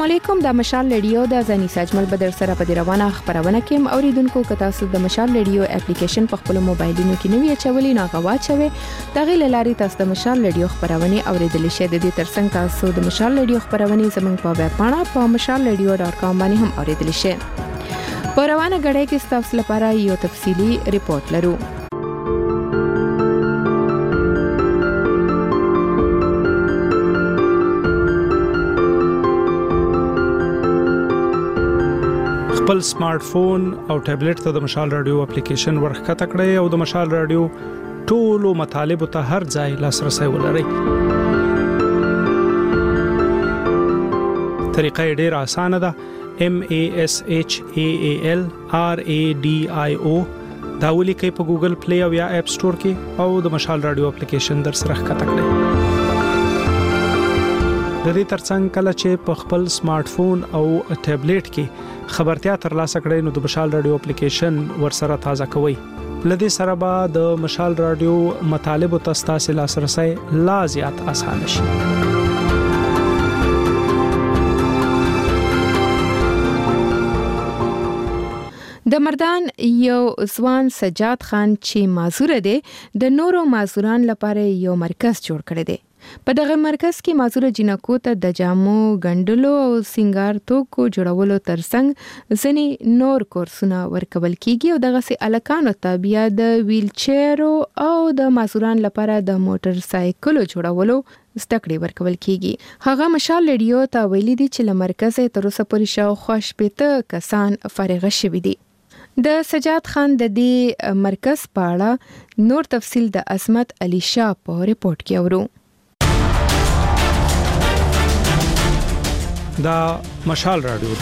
السلام علیکم. د مشال رادیو د ځنی ساجمل بدر سره په روانه خبرونه کې اوریدونکو کتا سو د مشال رادیو اپلیکیشن په خپل موبایلونو کې نوی چولې ناغوا چوي دغه لاري تاسو د مشال رادیو خبرونه اوریدل شئ. د دې ترڅنګ تاسو د مشال رادیو خبرونه زموږ په ویب پاڼه په mashalradio.com باندې هم اوریدل شئ. په روانه غړې کې تاسو لپاره یو تفصیلی ریپورت لرو. خپل سمارټ فون او ټابلیټ ته د مشال رادیو اپلیکیشن ورخته کړئ او د مشال رادیو ټولو مطالب ته هر ځای لاسرسي ولرئ. طریقه ډېر اسانه ده. MASHAALRADIO دا ولیکئ په ګوګل پلی او یا اپ سٹور کې او د مشال رادیو اپلیکیشن در سره ښکته کړئ. د دې ترڅنګ کله چې په خپل سمارټ فون او ټابلیټ کې خبرتیا ترلاسه کړئ نو د مشال رادیو اپلیکیشن ورسره تازه کوئ. لدې سره به د مشال رادیو مطالب او تاسو لاسرسي لا زیات اسانه شي. د مردان یو ځوان سجاد خان چې معذور دی د نورو معذوران لپاره یو مرکز جوړ کړی دی. په دغه مرکز کې معذور جنکو ته د جامو ګنډلو او سنگار توکو جوړولو ترڅنګ ځنی نور کورسونه ورکول کیږي او دغه سي الکانو ته بیا د ویل چیرو او د معذوران لپاره د موټر سایکلو جوړولو زدکړې ورکول کیږي. هغه مشال رادیو ته ویلي دي چې له مرکز تر اوسه پورې شاوخوا 80 کسان فارغ شوي دي. د سجاد خان د دې مرکز په اړه نور تفصیل د عظمت علي شاه په ریپورت کې اورو. دا مشال رادیو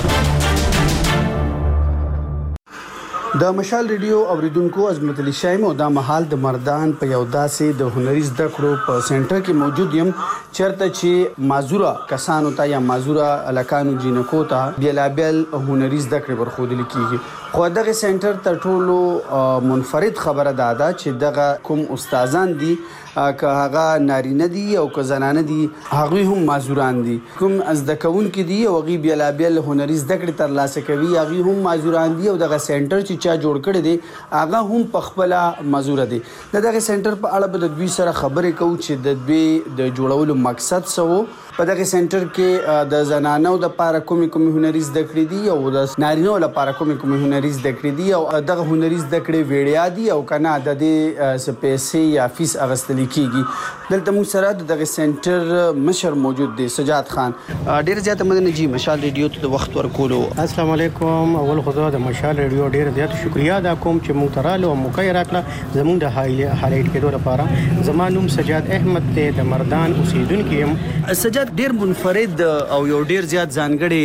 د مشال رادیو اوریدونکو عظمت علي شاه مو د مهال د مردان په یو داسې د هنري زده کړو په سنټر کې موجود یم چرته چې معذوره کسانو ته یا معذوره الکانو جنکو ته بیلابل هنري زده کړې ورخودل کیږي. خو دغه سنټر تر ټولو منفرد خبره ده چې دغه کوم استادان دي که هغه نارینه دي او که زنانه دي هغه هم معذوران دي. کوم از د کون کې دي او غي بیلابل هنري زده کړې تر لاسه کوي هغه هم معذوران دي او دغه سنټر چې چا جوړ کړی دی هغه هم په خپل معذور دي. دغه سنټر په اړه به د دوی سره خبرې کوو چې د دوی د جوړولو مقصد څه وو. په دغه سنټر کې د زنانو د لپاره کومې هنري زده کړې دي او د نارینه لپاره کومې هنري زده کړې دي او دغه هنري زده کړې ویډیا دي او کنه د دې سپیسي یا فیس اغستل کیږي. دلته موږ سره دغه سنټر مشر موجود دی سجاد خان. ډیر زیات مننه جی مشال رادیو ته د وخت ورکولو. السلام علیکم. اول خو د مشال رادیو ډیر زیات شکریا ادا کوم چې موږ ترالو او موقع راکړه زموږ د هایلایټ کېدو لپاره. زمانوم سجاد احمد ته د مردان اوسیدونکو يم. سجاد ډیر منفرد او یو ډیر زیات ځانګړي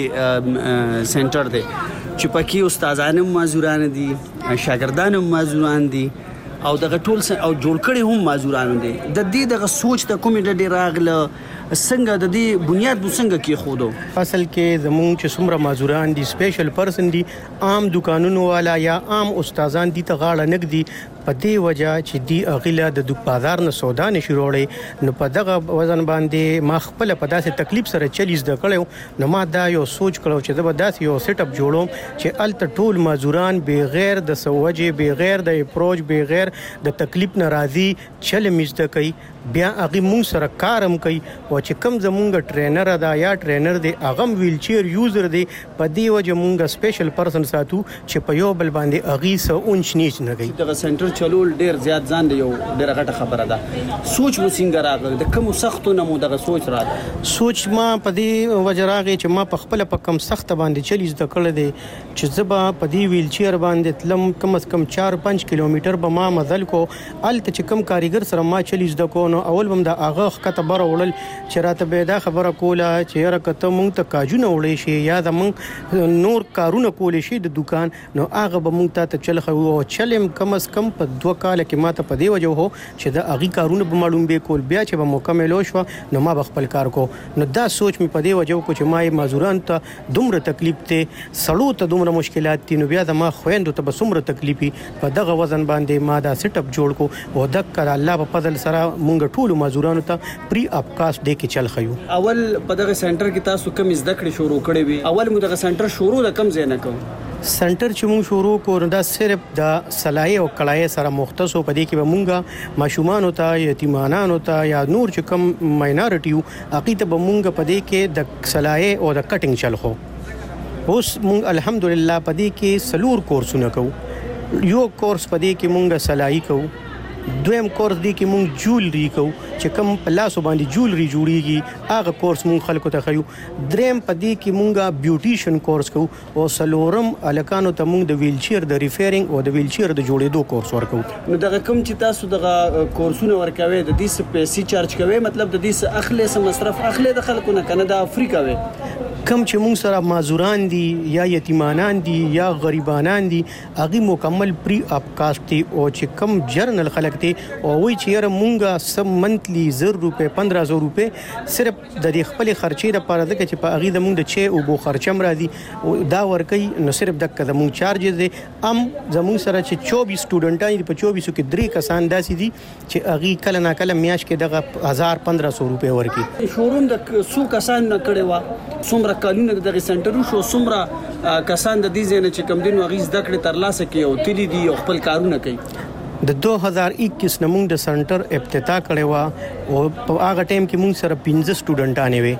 سنټر دی چې پکې استادان معذوران دي شاګردان معذوران دي او دغه ټول او جوړ کړي هم معذوران دي. د دې دغه سوچ ته کومې ډېر راغله څنګه د دې بنیاد څنګه کې خودو اصل کې زموږ چې څومره معذوران دي سپیشل پرسن دي عام دکانونو والا یا عام استادان دي ته غاړه نګدي په دې وجہ چې دی اغیلا د بازار نه سودا نشي وروړي نو په دغه وزن باندې ما خپل په داسې تکلیف سره چلیز د کړو نو ما دا یو سوچ کړو چې زه به داسې یو سیټ اپ جوړوم چې الته ټول معذوران بغیر د سوجې بغیر د اپروچ بغیر د تکلیف ناراضي چل مزده کوي بیا هغه مون سره کارم کوي او چې کم زمونږ ټرینر ادا یا ټرینر دی هغه ویل چیر یوزر دی په دې وجه مونږ سپیشل پرسن ساتو چې په یو بل باندې اغي سو اونچ نیچ نه کوي. دغه سنټر چلول ډیر زیات ځان دی یو ډیر غټه خبره ده. سوچ مو څنګه راغلی د کوم سختو نه مو دغه سوچ راغلی؟ سوچ ما په دې وجه راغی چې ما په خپل په کم سخت باندې چلیز د کړل دی چې زبا په دې ویل چیر باندې تلم کم از کم 4-5 کیلومتر به ما مزل کو الته چې کم کاریګر سره ما چلیز د کو نو اول بم د اغه خطه بر وړل چې راته به دا خبره کوله چې یاره کته مونږ ته کاجونه وړې شي یا د مونږ نور کارونه کولې شي د دکان نو هغه به مونږ ته چل خو چلم کم از کم په په 2 کال کې ماته په دی وجه هو چې د اغي کارونه به معلوم به کول بیا چې به مکمل شو نو ما خپل کار کو نو دا سوچ می په دی وجه کو چې ما مازوران ته دومره تکلیف ته سړو ته دومره مشکلات دي نو بیا د ما خويندو ته به څومره تکلیفي په دغه وزن باندې ما دا سیټ اپ جوړ کو او د کړه الله په فضل سره مونږ ټول مازورانو ته پری اپ کاست دې کې چل خيو. اول په دغه سنټر کې تاسو کوم زده کړې شروع کړې وي؟ اول مو دغه سنټر شروع د کم ځای نه کوم سنټر چې مونږ شروع کړو دا صرف د صلاحي او کړای سره مختص په دې کې به مونږه ماشومان ته یتیمانانو ته یا نور چې کم ماینورټیو عقیده به مونږ په دې کې د صلاحي او د کټینګ چل خو اوس مونږ الحمدلله په دې کې سلور کورسونه کوو. یو کورس په دې کې مونږ صلاحي کوو، دویم کورس دی کې مونږ جولري کوو چې کوم په لاس باندې جولري جوړیږي هغه کورس مونږ خلکو ته خيو. دریم په دې کې مونږه بیوټیشن کورس کوو او سلورم الکانو ته مونږ د ویل چیر د ریفیرینګ او د ویل چیر د جوړېدو کورس ورکو. نو دغه کوم چې تاسو دغه کورسونه ورکوي د دې څه پیسې چارج کوي؟ مطلب د دې څه اخلي څه مصرف اخلي د خلکو نه کنه د افریقا وي کم چې مونږ سره مازوران دي یا یتیمانان دي یا غریبانان دي هغه مکمل پری اپ کاست دي او چې کم جرنل خلک دي او وی چې یاره مونږه سم منتلی 1000 روپے 1500 روپے صرف د دې خپل خرچې لپاره د چې په هغه د مونږ د چې او بو خرچم راځي او دا ورکې نو صرف د مونږ چارجز دي ام زمونږ سره چې 24 سټوډنټان دي په 24 کې 3 کسان داسي دي چې هغه کله نا کله میاش کې دغه 1500 روپے ورکې. شورون د سو کسان نه کړي وا څومره کالونه دغه سنټر شو څومره کسان د دې ځای نه چې کم دین وغیز د کړه تر لاسه کې او تللی دي او خپل کارونه کوي. د 2021 نمونږ د سنټر افتتاح کړی و او په هغه ټیم کې مونږ سره 15 سټوډنټان وي.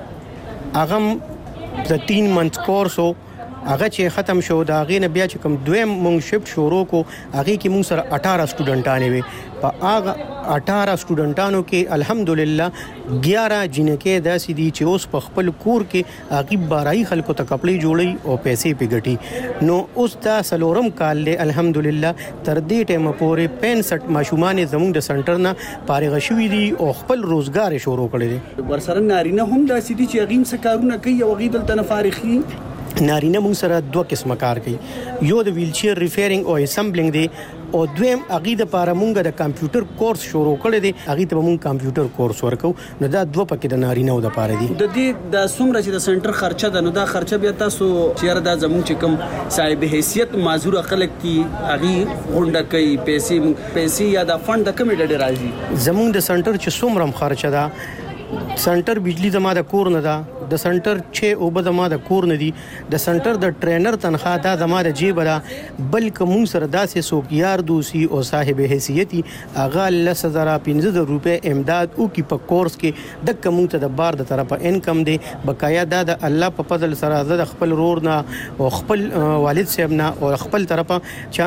هغه د 3 منث کورس هغه چې ختم شو دا غینه بیا چې کوم دویم مونږ شفت شروع کو هغه کې مونږ سره 18 سټوډنټان وي. په هغه 18 سټوډنټانو کې الحمدلله 11 جنکې داسې دي چې اوس په خپل کور کې هغه بارای خلکو ته کپړې جوړي او پیسې پیګټي. نو اوس دا سلورم کال له الحمدلله تر دې ټیمه پورې 65 ماشومان زموږ د سنټر نه فارغ شوي دي او خپل روزګار شروع کړی دي. ورسره نارینه هم داسې دي چې هغه څه کارونه کوي او هغه دلته نه فارغي. نارینه مونږ سره 2 قسمه کار کوي، یو د ویل چیر ریفیرینګ او اسمبلینګ دی او دویم هغه د لپاره مونږ د کمپیوټر کورس شروع کړی دی هغه ته مونږ کمپیوټر کورس ورکو. نو دا 2 پکې د نارینه او د لپاره دي. د دې د څومره چې د سنټر خرچه ده نو دا خرچه بیا تاسو چیرې دا زموږ چې کوم صاحب حیثیت معذور خلک کی هغه غونډه کوي پیسې یا د فند د کمیټه راځي. زموږ د سنټر چې څومره خرچه ده سنټر بجلی زما د کور نه ده، د سنټر چې او به زما د کور نه دي، د سنټر د ټرینر تنخواه دا زما د جیب ده، بلکې مونږ سره داسې څوک یار دوسی او صاحب حیثیتي هغه 10,000-15,000 روپے امداد او کی په کورس کې د کوم ته د بار د طرفه انکم دی بقایا دا د الله په فضل سره د خپل رور نه او خپل والد صاحب نه او خپل طرفه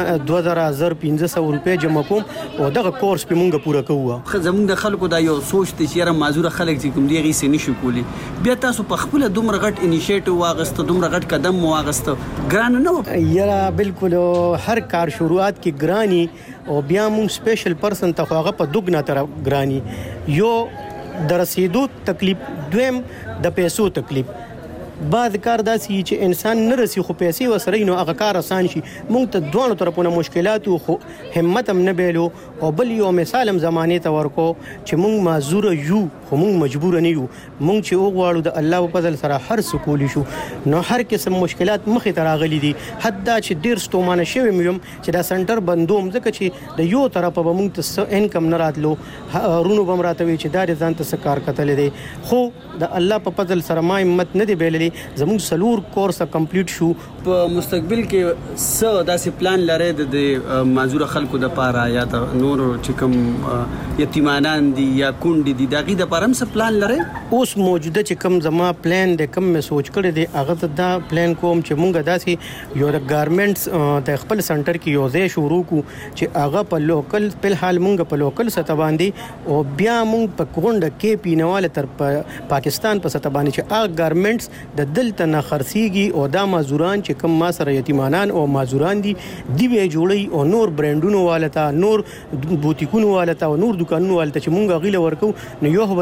2,000-1,500 روپے جمع کوم او دغه کورس په مونږه پوره کوو. زموږ د خلکو دا یو سوچ ته چیرې معذور خلک چې کوم دی غي سې نشو کولی بیا تاسو په خپل دومره غټ انیشیټیو واغسته دومره غټ قدم واغسته ګران نه و؟ یاره بالکل هر کار شروعات کې ګرانی او بیا مون سپیشل پرسن ته هغه په دغنا طرف ګرانی یو د رسیدو تکلیف دویم د پیسو تکلیف. بعد کار داسي چې انسان نه رسی خو پیسې وسره نو هغه کار آسان شي. مونږ ته دوه طرفونه مشکلات خو همت هم نه بیلو او بل یو مثالم زمانه ته ورکو چې مونږ معذور یو خو مونږ مجبور نه یو. مونږ چې وغواړو د الله په فضل سره هر سکول شو نو هر قسم مشکلات مخې ته راغلي دي. حتی چې ډیر ستومانه شوی مې چې دا سنټر بندوم ځکه چې د یو طرف به مونږ ته انکم نه راتلو رونو بم راتوي چې دا ځان ته کار کتل دي خو د الله په فضل سره ما همت نه دی بیللی زموږ سلور کورس کمپلیټ شو. په مستقبل کې څه داسې پلان لري د معذور خلکو د پاره یا د نور چې کوم یتیمانان دي یا کونډې دي دغه د پاره څه پلان لري؟ اوس موجوده چې کوم زما پلان د کوم مې سوچ کړی دی هغه دا پلان کوم چې مونږ داسې یو د ګارمنټس د خپل سنټر کې یو ځای شروع کو چې هغه په لوکل په حال مونږ په لوکل سطح باندې او بیا مونږ په کونډه کې پینواله تر پاکستان په سطح باندې چې هغه ګارمنټس د دلته نه خرڅيږي او دا مازوران چې کوم ما سره یتیمانان او مازوران دي دی به جوړي او نور برانډونو والته نور بوتیکونو والته او نور دکانونو والته چې مونږ غیله ورکو نو یو به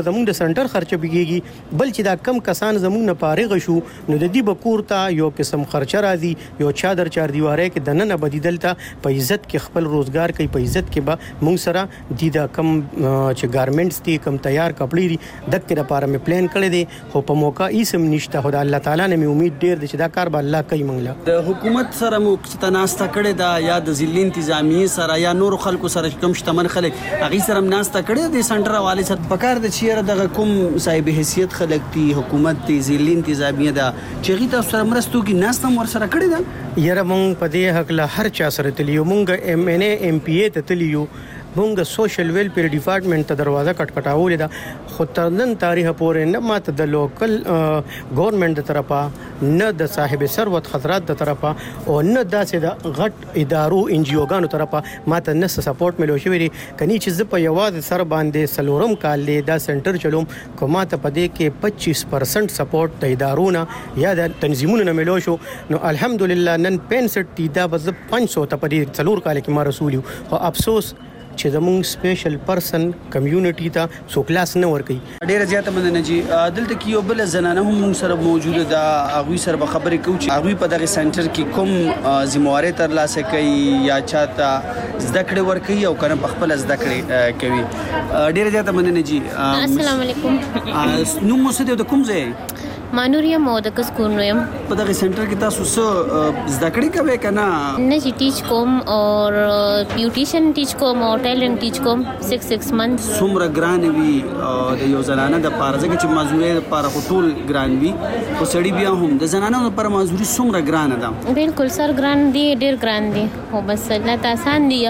زموږ د سنټر خرچه بګيږي بل چې دا کم کسان زموږ نه فارغ شو نو د دې بکورتا یو قسم خرچه راځي یو چادر چار دیواره کې د نن بدیدلته په عزت کې خپل روزګار کوي په عزت کې به موږ سره د کم چې ګارمنټس دي کم تیار کپړې دي دغه لپاره مې پلان کړی دی خو په موقع ایسم نشته خدای الله تعالی نه مې امید ډیر دی چې دا کار به الله کوي موږ د حکومت سره مو ستناسته کړی دا یا د ضلع انتظامی سره یا نور خلکو سره کوم شتمن خلک هغه سره ناسته کړی د سنټر حواله سره پکار د چیرې د کوم صاحب حیثیت خلک دي حکومت د ضلع انتظامی دا چې غي تاسو سره مرستو کې ناسته ور سره کړی دا یره مونږ په دې حق له هر چا سره تلیو مونږ ام ان ای ام پی ای ته تلیو مونږ سوشل ویلفیر ډپارټمنټ ته دروازه کټکټاولې ده خو تر نن تاریخ پورې نه ماته د لوکل ګورنمنت د طرفه نه د صاحب ثروت خطرات د طرفه او نه داسې د غټ ادارو ان جی اوګانو طرفه ماته نه سپورټ ملو شوی دی کني چې ز په یوازې سر باندې سلورم کال له دا سنټر چلوم کومه ته پدې کې 25% سپورټ د ادارو نه یا د تنظیمونو نه ملو شو نو الحمدلله نن 65 دا بز 500 ته پدې څلور کال کې ما رسول او افسوس چې زموږ سپیشل پرسن کمیونټي ته سو کلاس نه ور کوي ډیره زیاته مننه جی دلته کې یو بل زنانه هم سره موجوده ده هغه سره به خبرې کوي چې هغه په دغه سنټر کې کوم ذمہواری ترلاسه کوي یا چاته زده کړې ور کوي او کنه په خپل زده کړې کوي ډیره زیاته مننه جی السلام علیکم نو مو څه د کوم ځای مانوریا مودکس کورنویم په دغه سنټر کې تاسو څه زده کړې کوي کنه نه چې ټیچ کوم اور بیوټیشن ټیچ کوم او ټیلرینګ ټیچ کوم 6 منث څومره ګران وي د یو زنانه د پارځه کې چې مازوري لپاره ټول ګران وي او سړی بیا هم د زنانه لپاره مازوري څومره ګران ده بالکل سر ګران دی ډیر ګران دی او بس الله آسان دی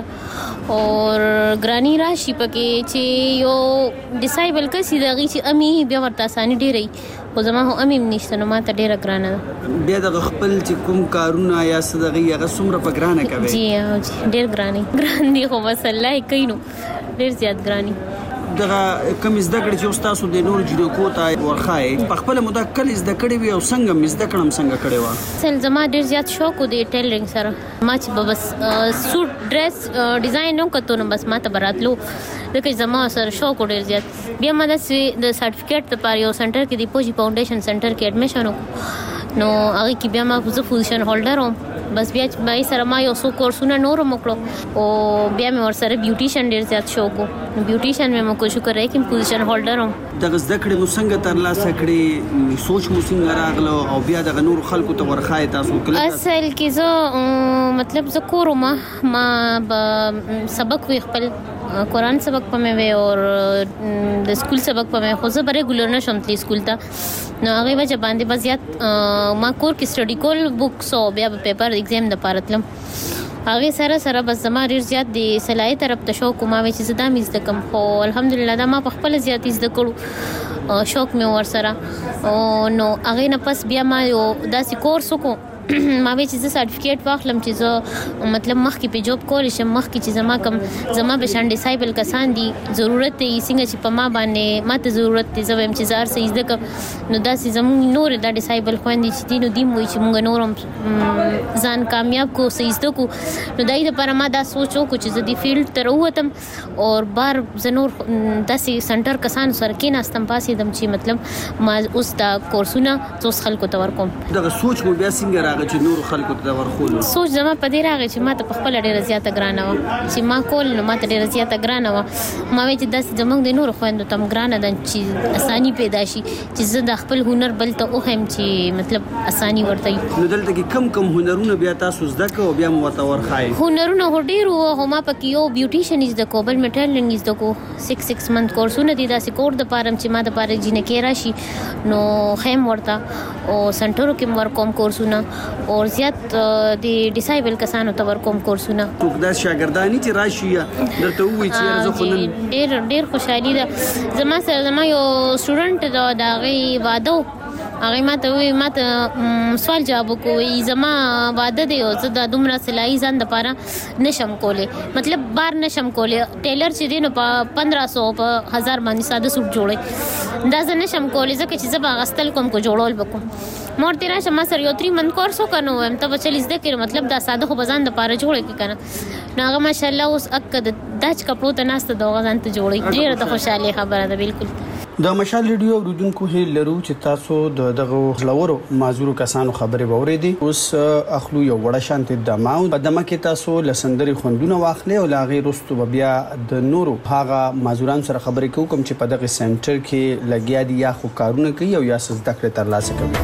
اور ګرانی راشي پکې چې یو ډیسایبل کسي دغه چې امي بیا ورته اساني ډیرې خو زما هم امي نشته نو ماته ډیره ګرانه ده بیا د خپل چې کوم کارونه یا صدقې هغه څومره په ګرانه کوي جی ډیر ګران دی خو بس الله کوي نو ډیر زیات ګرانی دغه کوم زده کړې چې تاسو د نور جنکو ته ورخای په خپل موده کله زده کړې وي او څنګه زده کړم څنګه کړې و سل زما ډیر زیات شوق دی ټیلرینګ سره ما چې بس سوټ ډریس ډیزاین نو کتو نو بس ما ته براتلو دغه زما سره شوق ډیر زیات بیا ما د سرټیفیکیټ لپاره یو سنټر کې دی پوجي فاونډیشن سنټر کې اډمیشن نو هغه کې بیا ما زه پوزیشن هولډر وم بس بیا به سره ما یو څو کورسونه نور موکړو او بیا مې ور سره بیوټیشن ډیر زیات شوق نو بیوټیشن مې مو کوشش کړی چې پوزیشن هولډر وم دغه زده کړې مو څنګه ترلاسه کړې سوچ مو څنګه راغلو او بیا دغه نور خلکو ته ورخای تاسو کله اصل کې زه مطلب زه کورم ما سبق وی خپل قرآن سبق پمې وی او د سکول سبق پمې خو زه ریګولر نشم تلی سکول ته نو هغه وجه باندې بزیات ما کور کې سټډي کول بوکس او بیا پیپر ایگزام د پارتلم هغه سره بس زما ډیر زیات دی صلاحیت طرف ته شوق ما وی چې زدا مې زده کوم خو الحمدلله دا ما په خپل زیات زده کړو شوق مې ور سره او نو هغه نه پس بیا ما یو داسې کورس وکړو ما وی چې سرټیفیکیټ واخلم چې زه مطلب مخکې په جوب کول شم مخکې چې زما به شان ډیسایبل کسان دي ضرورت دی څنګه چې په ما باندې ماته ضرورت دی زویم چې زار سې زده کوم نو داسې زموږ نور د ډیسایبل خويندې چې دي نو دیم وي چې موږ نورم ځان کامیاب کو سې زده کو نو دای د پر ما دا سوچو کو چې زه دی فیلډ ته وروتم او بار زنور داسې سنټر کسان سره کې ناستم پاسې دم چې مطلب ما اوس دا کورسونه څوس خلکو ته ورکوم دغه سوچ مو بیا څنګه چې نور خلکو ته ورخول سوچ زما په دې راغی چې ما ته په خپل ډیره زیاته ګرانه و چې ما کول نو ما ته ډیره زیاته ګرانه و ما وی چې داس زمونږ د نور خويندو تم ګرانه ده چې اساني پیدا شي چې زه د خپل هنر بل ته اوهم چې مطلب اساني ورته نو دلته کې کم هنرونه بیا تاسو زده کو بیا مو ته ورخای هنرونه هډیرو هما پکې یو بیوټیشن از د کوبل میټرلینګ از د کو 6 منث کورسونه دي داسې کور د پارم چې ما د پاره جنکه راشي نو خیم ورته او سنټرو کې مور کوم کورسونه او زیات د ډیسایبل کسانو ته ورکوم کورسونه ټوک د شاګردانی چې راشي درته وی چې زه خونن ډیر خوشحالي ده زما یو سټوډنټ دا غي واده هغه ماته وی ماته سوال جواب کوي زما واده دی او زه د دومره سلای ځان د پاره نشم کوله مطلب بار نشم کوله ټیلر چې دینو په 1500 په 1000 باندې ساده سوټ جوړي دا زه نشم کوله ځکه چې زه غستل کوم کو جوړول وکم مور تیرا شمه سر یو 3 منث کورس وکنو هم ته بچل زده کړ مطلب دا ساده خو بزان د پاره جوړه کی کنه ناغه ماشاءالله اوس اکد داج کپړو ته ناست د غزان ته جوړي ډیره د خوشاله خبره ده بالکل د مشال ریډیو اوریدونکو هیله لرو چې تاسو دغه لورو معذور کسانو خبرې واورېدي. اوس اخلو یو وړه شانتي دماو په دمه کې تاسو لسندري خوندونه واخلې او لاغي رستو بیا د نورو هغه معذوران سره خبرې کوم چې په دغه سنټر کې لګیا دي یا خو کارونه کوي او یا څه زده کړې ترلاسه کوي.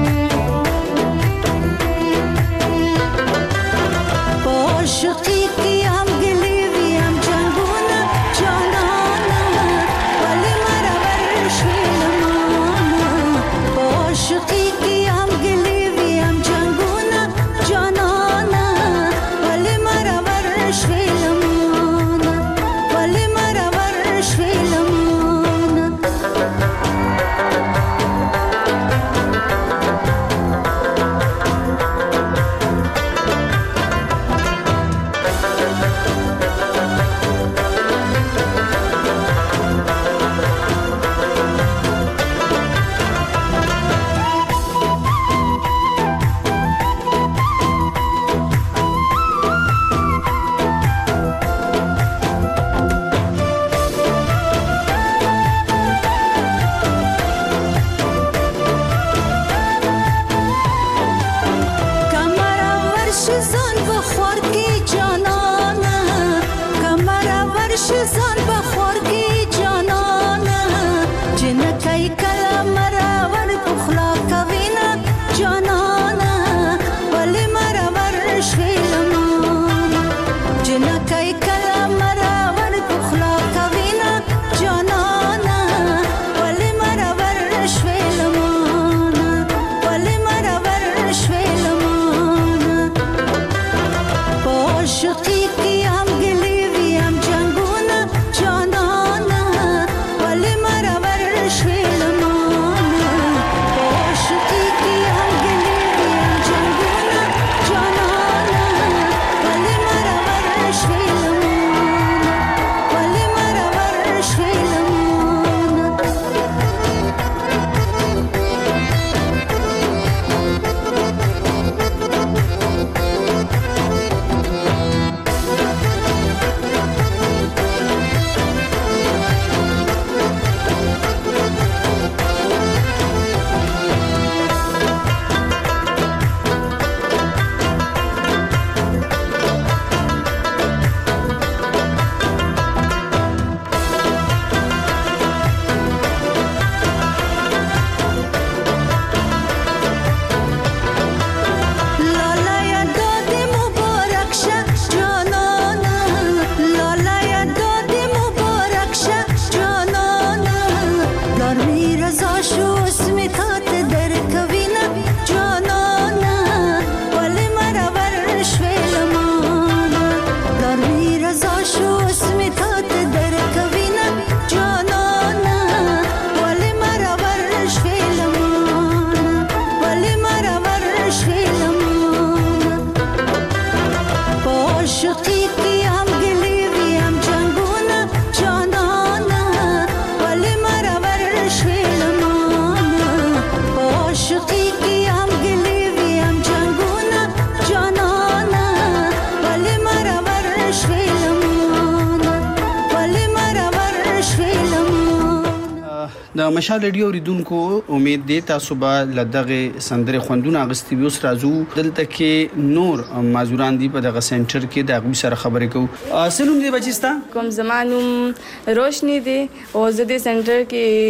د مشال ریډیو اوریدونکو امید دی تاسو به لدغه سندره خوندونه اغستی ویوس رازو دلته کې نور معذوران دی په دغه سنټر کې د غوي سره خبرې کوو. سلام دی بچستا کوم زمانوم روشنی دی او زه د سنټر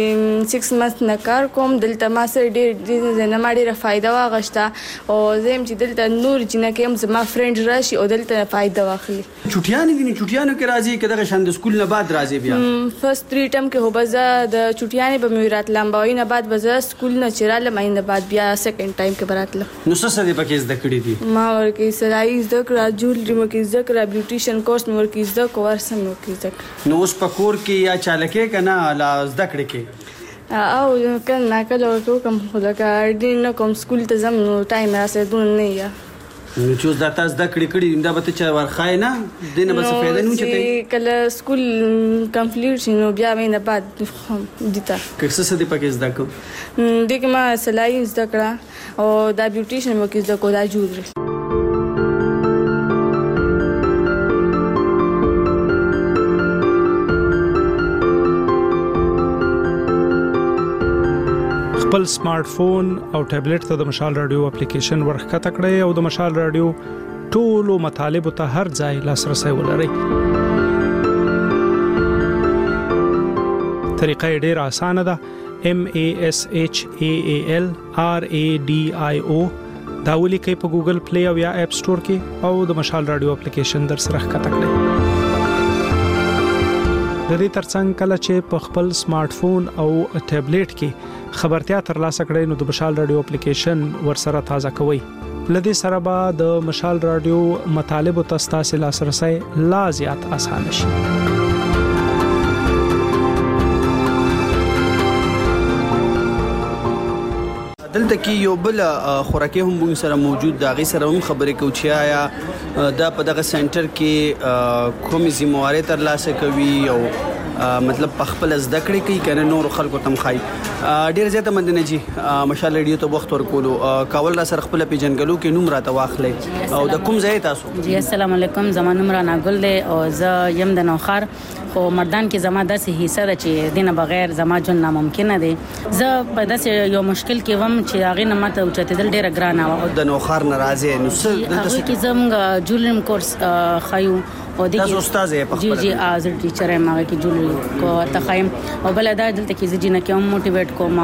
کې 6 منث نه کار کوم. دلته ما سره ډېر نه ما ډېره فائدہ واغشته او زم چې دلته نور جنہ کې هم زما فرند راشي او دلته فائدہ واخلي. چټیان دي چټیانو کې راځي کله شاند سکول نه بعد راځي بیا فرست 3 ټرم کې هوبزه د چټیان به میرات لمباوی نه بعد بزه سکول نه چراله ماینه بعد بیا سیکنډ ټایم کې براتله. نو څه څه دې پکې زده کړې دي؟ ما ورکه سلای زده کړه جولري مو کې زده کړه بیوټیشن کورس مو ورکه زده کو ورسم مو کې زده کړه. نو اوس په کور کې یا چالکې کنه لا زده کړې کې او کله کله کوم خدای ډین نه کوم سکول ته زم نو ټایم راسه دون نه یا نو چې دا تاسو د کړي دا به ته چا ورخای نه دینه به څه فائدہ نه چته کله سکول کمپلیټ شنو بیا مینه بعد دیتا کښه څه دې پکې زده کو دغه ما سلای زده کړه او دا بیوټیشن مو کې زده کو دا جوړ خپل سمارټ فون او ټابلیټ ته د مشال رادیو اپلیکیشن ورخکته کړئ او د مشال رادیو ټولو مطالبه ته هر ځای لاسرسي ولرئ. طریقه ډیره اسانه ده. MASHAALRADIO دا ولیکئ په ګوګل پلی او یا اپ سٹور کې او د مشال رادیو اپلیکیشن در سره ښکته کړئ. د دې ترڅنګ کله چې په خپل سمارټ فون او ټابلیټ کې خبرتیا ترلاسه کړئ نو د مشال رادیو اپلیکیشن ورسره تازه کوئ. لدې سره به د مشال رادیو مطالبه تاسو لاسرسي لا زیات اسانه شي. دلته کې یو بل خوراکي هم موږ سره موجود دا غي سره هم خبرې کوو چې آیا دا په دغه سنټر کې کومې ذمہواري ترلاسه کوي او مطلب په خپل زده کړې کوي کنه نور خلکو تم خای. ډیر زیاته مندنه جی مشال رادیو ته وخت ورکولو کاول را سره خپل پیجنګلو کې نوم راته واخلې او د کوم ځای تاسو؟ جی السلام علیکم، زما نوم رانا ګل دی او زه یم د نوخار خو مردان کې زما داسې حصہ ده چې دینه بغیر زما جون ناممکن دی. زه په داسې یو مشکل کې وم چې هغه نه ماته اوچتېدل ډیره ګرانه و. د نوخار ناراضه نو څه دلته کې زموږ جولرم کورس خایو او د استاد یې په خپل جی از ټیچر یم هغه کې جولري کو تخایم او بل دا دلته کې زجینه کې هم موټیویټ کوم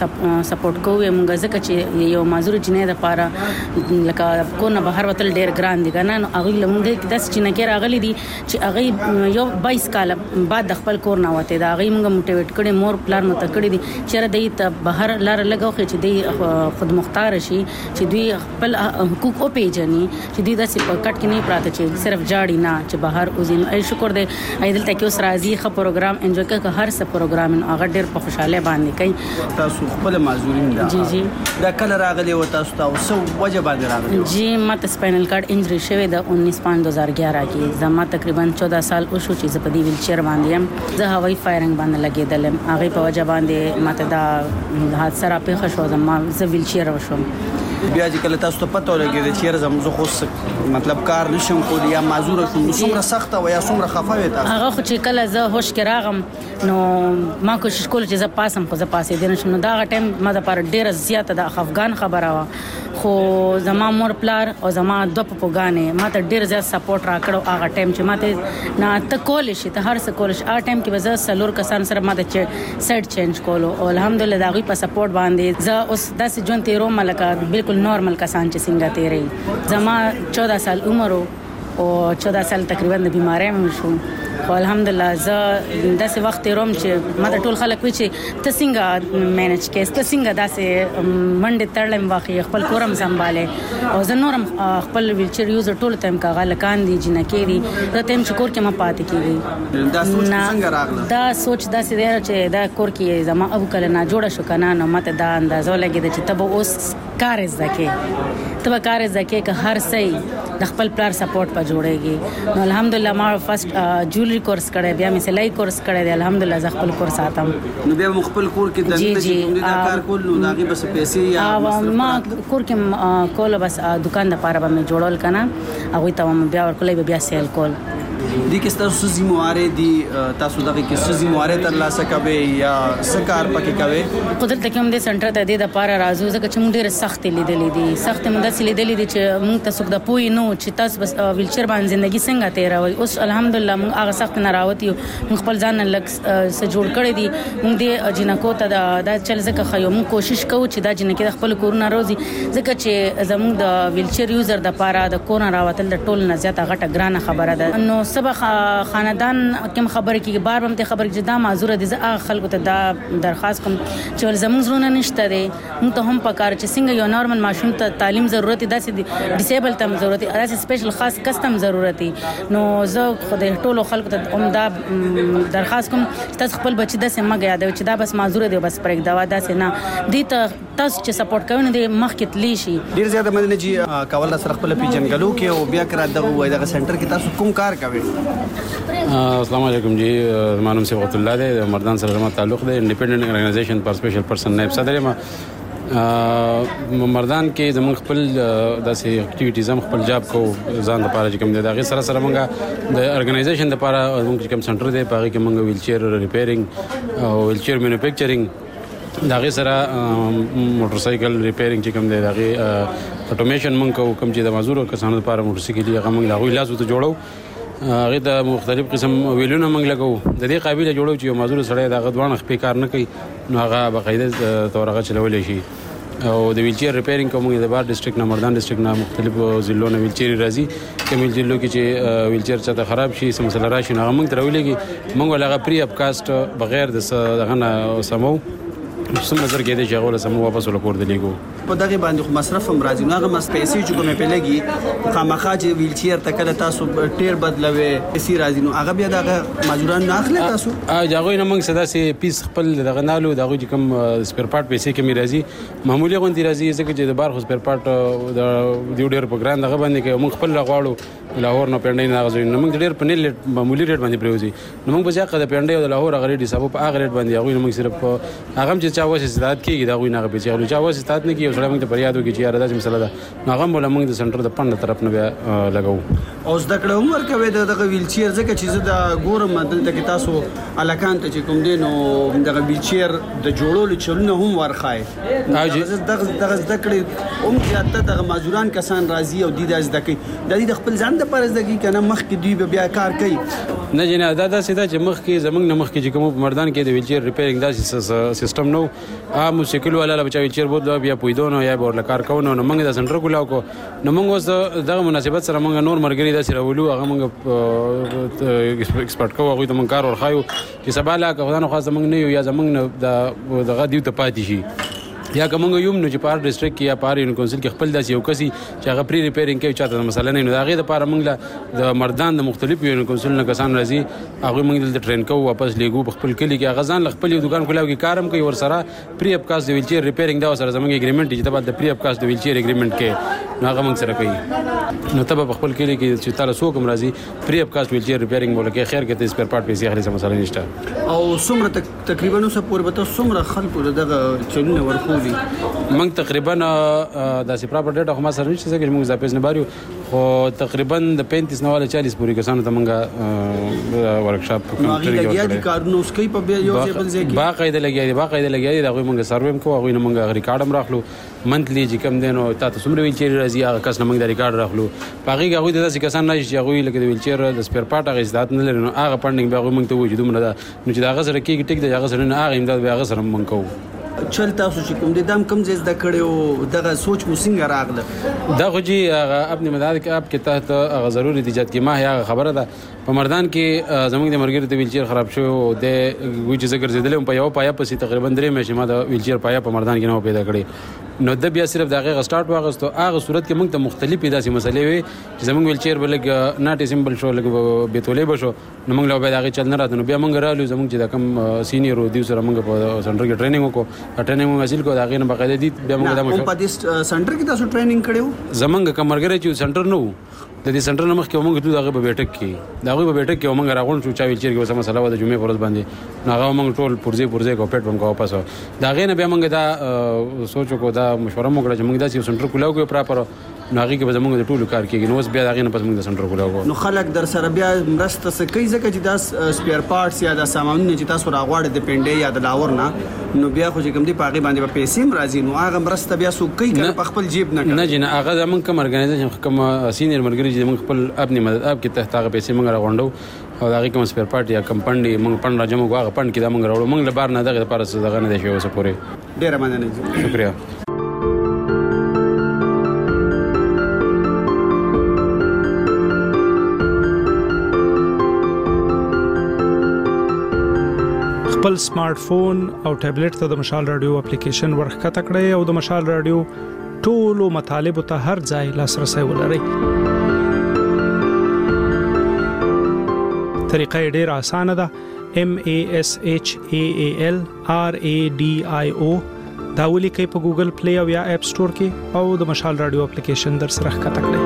سپورټ کوم موږ ځکه چې یو معذور جنې د پاره لکه کو نه بهر وتل ډیر ګران دي کنه هغه لمونږ کې داس چې نه کې راغلي دي چې هغه یو 22 کال بعد د خپل کور نه وته دا هغه موږ موټیویټ کړي مور پلان مت کړي دي چې را دی ته بهر لار لګاو چې دی خود مختار شي چې دوی خپل حقوق او پیژني چې دوی داسې په کټ کې نه پراته چې صرف جاړي نه چې بهر اوزین ای شکر دې ایدل تکي اوس راځي خو پروګرام انجوای کړه هر څه پروګرام هغه ډېر په خوشاله باندې کوي. تاسو خپل معذورین دا جی جی دا کله راغلی و تاسو ته وجه باندې راغلی؟ جی ماته سپاینل کارډ انجری شوی د 19/2011 کې زما تقریبا 14 سال او شو چې زه په دې ویل چیر باندې يم. زه هوایي فایرنګ باندې لګیدلم هغه په وجه باندې ماته دا حادثه را پیښ شو زما زه ویل چیر وشم. بیا چې کله تاسو ته پته ولګی چې زه خو مطلب کار نشم کولی یا معذور شوم څومره سخت او یا څومره خفه وې تاسو؟ هغه خو چې کله زه هوش کې راغم نو ما کوشش کول چې زه پاسم خو زه پاسې دین شم نو دا ټایم ما د پر ډیره زیاته د افغان خبره وا خو زما مور پلار او زما دوه پپوګانې ما ته ډیر زیات سپورټ راکړو هغه ټایم چې ما ته نه ته کول شي ته هر څه کول شي هغه ټایم کې وزه سلور کسان سره ما ته سیټ چینج کولو او الحمدلله دا غي په سپورټ باندې زه اوس داسې جون تیرو ملکه بالکل نورمال کسان چې څنګه تیرې زما 14 سال عمر او 14 سال تقریبا د بیماری مې شو خو الحمدلله زه داسې وخت روم چې ما ته ټول خلک وی چې ته څنګه مینج کې ته څنګه داسې منډه تړلم واقعي خپل کورم سنباله او زه نورم خپل ویلچر یوزر ټول ټایم کاغه لکان دي جنہ کې دي دا ټایم چې کور کې ما پاتې کیږي. دا سوچ څنګه راغله؟ دا سوچ داسې دی چې دا کور کې زما ابو کله نه جوړه شو کنه نو ماته دا اندازه لګیږي چې تبه اوس کار زکه تبه کار زکه که هر څه د خپل پلار سپورټ په جوړيږي نو الحمدلله ما فرست جولري کورس کړی بیا مې سلای کورس کړی دی الحمدلله ز خپل کورس ساتم نو بیا خپل کور کې د دې کار کول نو داغي بس پیسې یا ما کور کې کول بس دکان د پاره به مې جوړول کنه هغه ته بیا ورکولې بیا سیل کول دي کې تاسو ذمہواري دي تاسو دغه کې ذمہواري تر لاسه کوي یا سکار پکې کوي؟ قدرت کې هم دې سنټر ته دې د پاره راځو ځکه چې موږ ډېر سخت لیدلې دي سخت موږ داسې لیدلې دي چې موږ تاسو د پوي نو چې تاسو بس ویلچر باندې ژوندۍ څنګه تیروي اوس الحمدلله موږ هغه سخت نه راوتی موږ خپل ځان لک سره جوړ کړی دي موږ دې جنکو ته دا چل ځکه خو موږ کوشش کوو چې دا جنکې د خپل کورونه روزي ځکه چې زموږ د ویلچر یوزر د پاره د کورونه راوتل د ټول نه زیاته غټه ګرانه خبره ده نو سبا خاندان کوم خبره کې بار بم ته خبره چې دا معذور دي زه خلکو ته دا درخواست کوم چې زموږ زړونه نشته دي موږ ته هم پکار چې څنګه یو نورمال ماشوم ته تعلیم ضرورت دي داسې ډیسیبل تم ضرورت دي داسې سپیشل خاص کسٹم ضرورت دي نو زه خدای ټولو خلکو ته هم دا درخواست کوم چې تاسو خپل بچی داسې مګ یاد چې دا بس معذور دي بس پرېګ دوا داسې نه دي ته تاسو چې سپورټ کوئ نو د مخکې تلی شي ډیر زیاته مدنه جی کول سره خپل پیجنګلو کې او بیا کرا دغه وای دغه سنټر کې تاسو کوم کار کوئ؟ السلام علیکم جی مانم صبغت الله دی مردان سره زما تعلق دی انډیپندنت ارګنایزیشن پر سپیشل پرسن نائب صدر ما مردان کې زموږ خپل داسې اکټیویټیز هم خپل جاب کو ځان لپاره چې کوم دی دا غي سره سره موږ د ارګنایزیشن لپاره موږ کوم سنټر دی پاره کې موږ ویلچر ریپیرینګ او ویلچر مینوفیکچرینګ داغه سره موټر سایکل ریپیرینګ چې کوم دی داغه اټومیشن مونږ کوم چې د مزدور کسانو لپاره موټر سایکل هغه مونږ لاغوي لاسو ته جوړو هغه د مختلف قسم ویلونه مونږ لګو د دې قابلیت جوړو چې یو مزدور سره دغه دوه خپل کار نه کوي نو هغه باقاعده تورغه چلولې شي او د ویلچیر ریپیرینګ کوم د بار ډیسټریکټ نه مردان ډیسټریکټ نه مختلف ضلعو نه ویلچیر راځي کوم ضلعو کې چې ویلچیر چاته خراب شي سم مسله راشي نو موږ درولېږي موږ ولغه پری اپ کاست بغیر د دغه نه سمو سم نظر کې دي چې هغه سمو واپس ولکور دی لګو په دغه باندې خو مصرف هم راځي نو هغه پیسې چې کومه په لګي خامخا چې ویلچیر تکله تاسو ټیر بدلوي پیسې راځي نو هغه بیا دغه مزدوران نه اخلي تاسو هغه نه موږ صدا سي پیس خپل دغه نالو دغه کوم سپیر پارت پیسې کې راځي معمولی غونډي راځي ځکه چې د بار خو سپیر پارت د ډیر په ګران دغه باندې کې موږ خپل غواړو لاهور نه پندای نه غوښنه نو موږ ډیر په نیل معمولی ریټ باندې پروزي نو موږ په ځکه د پندای او د لاهور غړي حساب په هغه ریټ باندې هغه موږ صرف هغه چې چا واسه ستات کېږي دا غوي نه به چې چا واسه ستات نه کېږي سره موږ ته پریاد وکړي چې یاره دا مسله ده هغه موږ د سنټر د پند طرف نه لګاو او زده کړه عمر کوي دغه ویلچیر ځکه چې زه د ګورم دلته کې تاسو الکان ته چې کوم دین او دغه ویلچیر د جوړولو چلونه هم ورخای دغه زده کړه زیاته دغه مزدوران کسان راضي او د زده کوي د دې خپل ځان د پرز دګي کنه مخ کې دوی بیا کار کوي نه جنا دا سیده چې مخ کې زمنګ نه مخ کې چې کوم مردان کې د ویلچیر ریپیرینګ دا سیستم نو عام سیکل والا بچا ویلچیر بود بیا پویدونو یا بور لکار کوو نو موږ د سنټر کولاو کو نو موږ اوس دغه مناسبت سره موږ نور مرګري د سره ولو هغه موږ ایکسپرت کوو هغه ته موږ کار ورخایو چې سبا لا غوښنه خاص موږ نه یو یا زمنګ دغه دیو ته پاتې شي یا کومه یوم نو چې پار ډیسټریکټ کې یا پار یو کونسل کې خپل داسې یو کسي چې هغه پری ریپیرینګ کوي چاته مسله نه نو هغه د پاره موږ د مردان د مختلف یو کونسل نه کسان راځي هغه موږ د ټرین کو واپس لګو خپل کلی کې هغه ځان خپل یو دکان کولاو کې کارم کوي ور سره پری اپ کاست د ویلچیر ریپیرینګ دا سره زموږ اګریمنت چې د پری اپ کاست د ویلچیر اګریمنت کې نو هغه موږ سره کوي نو تبه خپل کلی کې چې تعالی سو کوم راځي پری اپ کاست ویلچیر ریپیرینګ بوله کې خیر کې د سپیر پارت پیسې اخلي مسله نشته او څومره تقریبا نو سپور به تاسو څومره خلکو دغه چلونه ورکولي موږ تقریبا د سپراپر ډیټا خو ما سره نشته چې موږ زاپیس نه بارو خو تقریبا د 35 نه 40 پورې کسانو ته موږ ورکشاپ کوي لګیا دي کارونو سکي په یو ځای کې باقاعده لګیا دي دا موږ سرویم کوو هغه موږ ریکارډ هم راخلو منتلی چې کم دینو تاسو څومره ویلچیر راځي هغه کس نه موږ د ریکارډ راخلو باقي هغه د داسې کسان نه چې هغه لکه د ویلچیر د سپیر پارت هغه زیات نه لري نو هغه پندینګ به موږ ته وجود نه ده نو چې هغه سره کې ټیک د هغه سره نه هغه امداد به هغه سره موږ کوو چل تاسو چې کوم د دم کم زیات د کړو دغه سوچ مو څنګه راغله دا خو جی خپل مدار کې اپ کې تحت ضروري دیجات کې ما هغه خبره ده په مردان کې زموږ د مرګري د ویلچیر خراب شو د وجه زګر زیدل په یو پایا پسې تقریبا 3 مېشه ما د ویلچیر پایا په مردان کې نو پیدا کړی نو د بیا صرف دغه سٹارټ واغستو هغه صورت کې موږ ته مختلفې داسې مسلې وي چې زموږ ویلچیر بلګ ناټ سیمبل شو لګ بیتولې بشو نو موږ له به دغه چل نه راته نو بیا موږ رالو زموږ چې د کم سینیئر دی سره موږ په سنټر کې ټریننګ وکړو ټریننګ موږ حاصل کړو دغه نه بقاعده دي بیا موږ د مشو په دې سنټر کې تاسو ټریننګ کړو زمونږ کمرګره چې سنټر نو د دې سنټر نمخ کې موږ دغه په بیٹک کې موږ راغون شو چا ویلچیر کې وسه مسله و د جمعې پرځ باندې هغه موږ ټول پرځي کو پټ باندې واپس دغه نه بیا موږ دا سوچو کو دا مشوره موږ چې موږ داسې سنټر کولاو کې پراپر ناغي کې به موږ د ټولو کار کېږي نو اوس بیا دغه نه پس موږ د سنټر کولاو نو خلک در سره بیا مرسته سکه ځکه چې دا سپیر پارټس یا د سامانونه چې تاسو راغواړئ د پنډې یا د لاور نه نو بیا خو چې کوم دی پاغي باندې په پیسې مرزي نو هغه مرسته بیا سو کوي کنه په خپل جیب نه نه جن هغه زمون کوم ارګنایزیشن کوم سینیئر مرګري چې موږ خپل خپل مدد اپ کې تحت هغه پیسې موږ راغونډو او هغه کوم سپیر پارت یا کمپنی موږ پند راځم هغه پند کې دا موږ راوړو موږ لبار نه دغه لپاره څه دغه نه دی شوی اوس پورې ډیر مننه شکریا خپل سمارټ فون او ټابلیټ ته د مشال رادیو اپلیکیشن ورخکته کړئ او د مشال رادیو ټولو مطالب ته هر ځای لاسرسي ولرئ. طریقه ډېر اسانه ده. MASHAALRADIO دا ولیکئ په ګوګل پلی او یا اپ سٹور کې او د مشال رادیو اپلیکیشن در سره ښکته کړئ.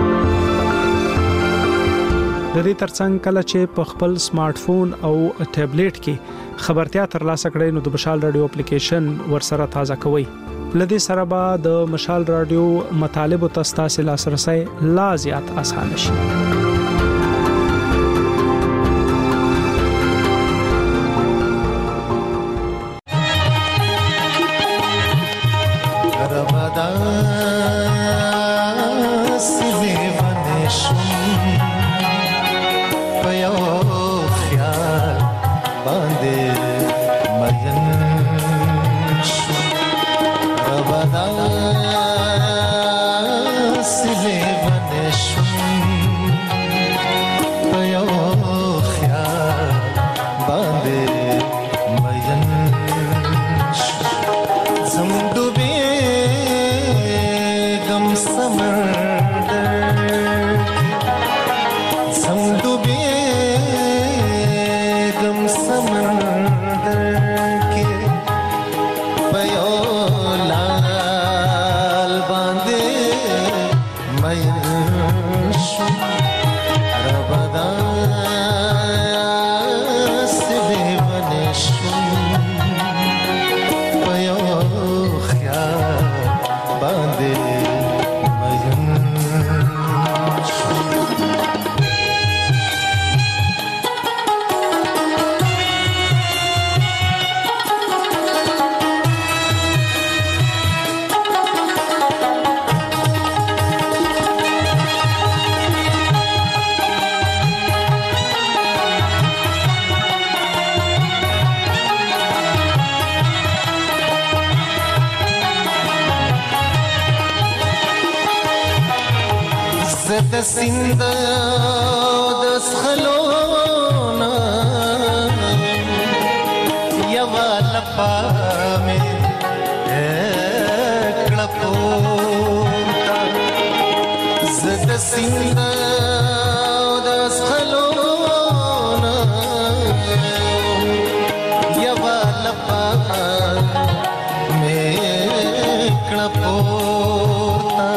د دې ترڅنګ کله چې په خپل سمارټ فون او ټابلیټ کې خبرتیا ترلاسه کړئ نو د مشال رادیو اپلیکیشن ورسره تازه کوئ. لدې سره به د مشال رادیو مطالب او تاسو لاسرسي لا زیات آسان شي. پيو خیال باندې مین شو ربدا سلی ونشم پيو خیال باندې مین شو زمدوبي غم سمندر زمدوبي غم سمندر کې پيو لال باندې مین شو ربدا سلی ونشم پيو خیال باندې مین شو زد سیند دس خلونا یوا لپا میں کڑپوتا زد سیند دس خلونا یوا لپا میں کڑپوتا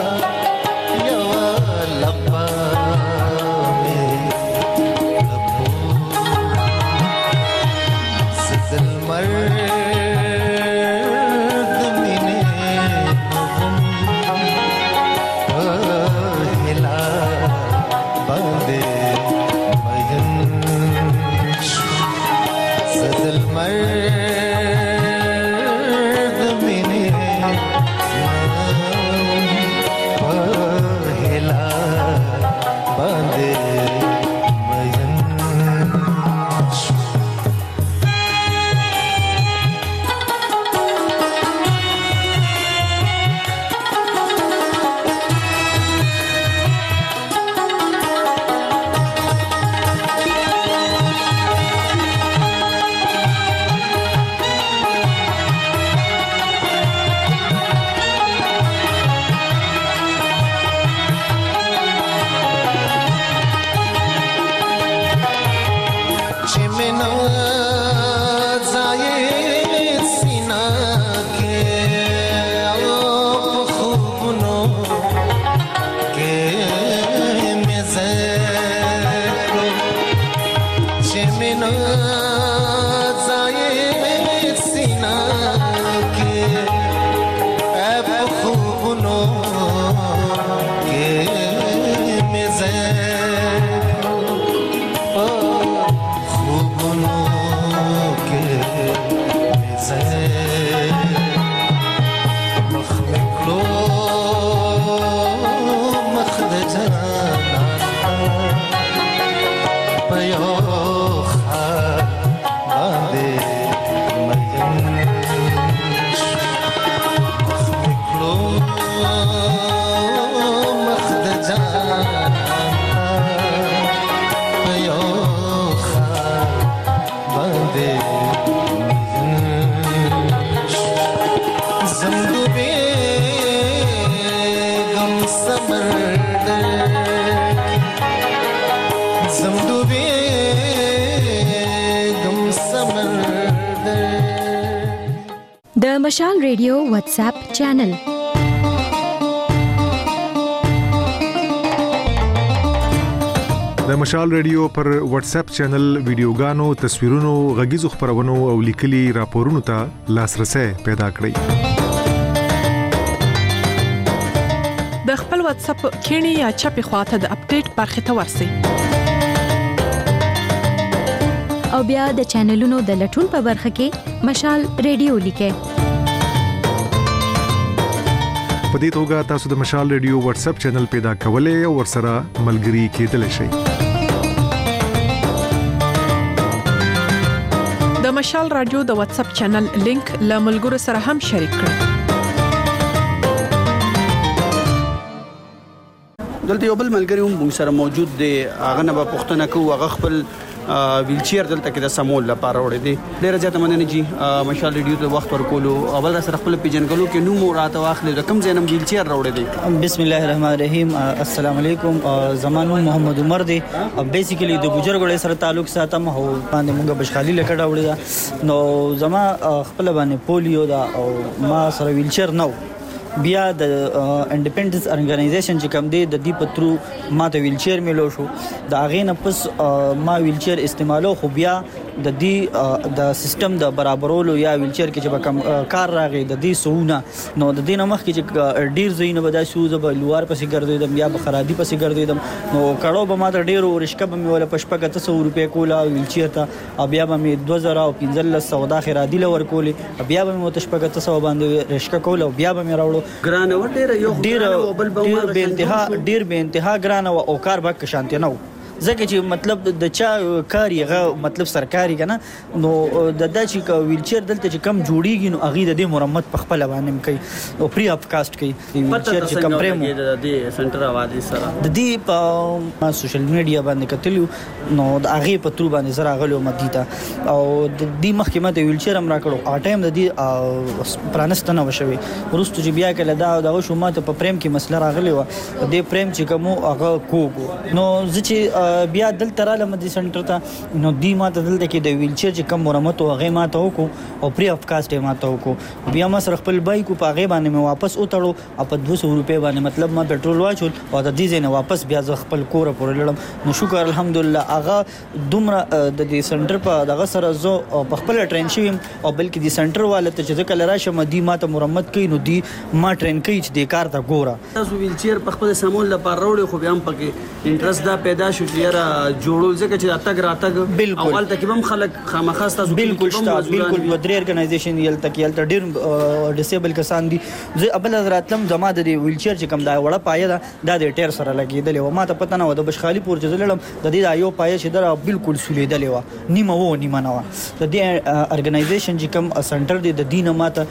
د مشال ریډیو واتس اپ چینل د مشال ریډیو پر واتس اپ چینل ویډیوګانو، تصویرونو، غږیزو خبرونو او لیکلي راپورونو ته لاسرسي پیدا کړئ. د خپل واتس اپ کینی یا چپی خواته د اپډیټ برخه ته ورسئ. او بیا د چینلونو د لټون په برخه کې مشال ریډیو لیکئ. په دې توګه تاسو د مشال ریډیو واتس اپ چینل پیدا کولای او ورسره ملګري کېدلی شئ. د مشال رادیو د واتس اپ چینل لینک له ملګرو سره هم شریک کړئ. دلته یو بل ملګری هم موږ سره موجود دی، هغه نه به پوښتنه کوو، هغه خپل ویل چیر دلته کې د سمول لپاره وړي دي. ډیره زیاته مننه جی مشال ریډیو ته وخت ورکولو. اول را سره خپل پیجنګلو کې نو راته واخلې د کوم ځای نه ویل چیر راوړي دي؟ بسم الله الرحمن الرحیم. السلام علیکم. زمانو محمد عمر دی. بیسیکلی د ګجرګړې سره تعلق ساتم او باندې موږ بشخالي لکړه وړي دا نو زما خپل باندې پولیو دا او ما سره ویل چیر نو بیا د انډیپندنس ارګنایزیشن چې کوم دی د دې پترو ما ته ویل چیر ملو شو. د هغه نه پس ما ویل چیر استعمالو خو بیا د دې د سیستم د برابرولو یا ویل چیر کې چې کوم کار راغی د دې سونه نو د دې نمخ کې چې ډیر زینه بدا شو زب لوار پسې ګرځیدم یا بخرادي پسې ګرځیدم نو کړهو به ما ته ډیرو رشکه به مې ولا پشپګه 300 روپے کولا ویل چیر ته بیا به مې 2015 سودا خیرادي لور کولې بیا به مې تشپګه 300 باندې رشکه کولا بیا به مې راوړو ګرانه و ډیر ډیر به انتها ګرانه او کار به شانته نه ځکه چې مطلب د چا کاری هغه مطلب سرکاري کنه نو د چې ویل چیر دلته چې کم جوړیږي نو هغه د مرمت په خپل باندې کوي او فری اف کاست کوي. ویل چیر چې کم پرمو د دې سنټر اوادي سره د دې په سوشل میډیا باندې کتلو نو د هغه په تر باندې سره غلو مدیتا او د دې مخکمه د ویل چیر هم راکړو ا ټایم د دې پرانستنه وشوي ورستو چې بیا کله دا شو ماته په پریم کې مسله راغلی و د پریم چې کوم هغه کوګو نو چې بیا دلته را لمدي سنټر ته نو دی ما ته دلته کې د ویل چیر چې کم مرمت او هغه ما ته وکړو او فری اف کاست ما ته وکړو. بیا ما سره خپل بایک په هغه باندې مې واپس اوتړو په 200 روپے باندې مطلب ما پېټرول واچول او د دې ځای واپس بیا ز خپل کور پورې لړم نو شکر الحمدلله هغه دومره د دې سنټر په دغه سره زو په خپل ټرین شوم او بلکې د سنټر والے ته چې کله راشم دی ما ته مرمت کوي نو دی ما ټرین کوي چې د کار ته ګوره. تاسو ویل چیر په خپل سمول لپاره وروړي خو بیا هم پکې انټرست دا پیدا شو چې جوړول ځکه چې اتګ راتګ اول تک هم خلک خامخاس تاسو بالکل و درې ارګنایزیشن یل تک یل ډیر ډیسیبل کسان دي زه ابل حضراتم زما د ویل چیر چې کوم دا وړه پایه دا د ټیر سره لګیدل و ما ته پته نه و د بشخالي پور چې لړم د دې یو پایه چې دا بالکل سولیدل و نیمه نه و د دې ارګنایزیشن چې کوم سنټر دی د دینه ماته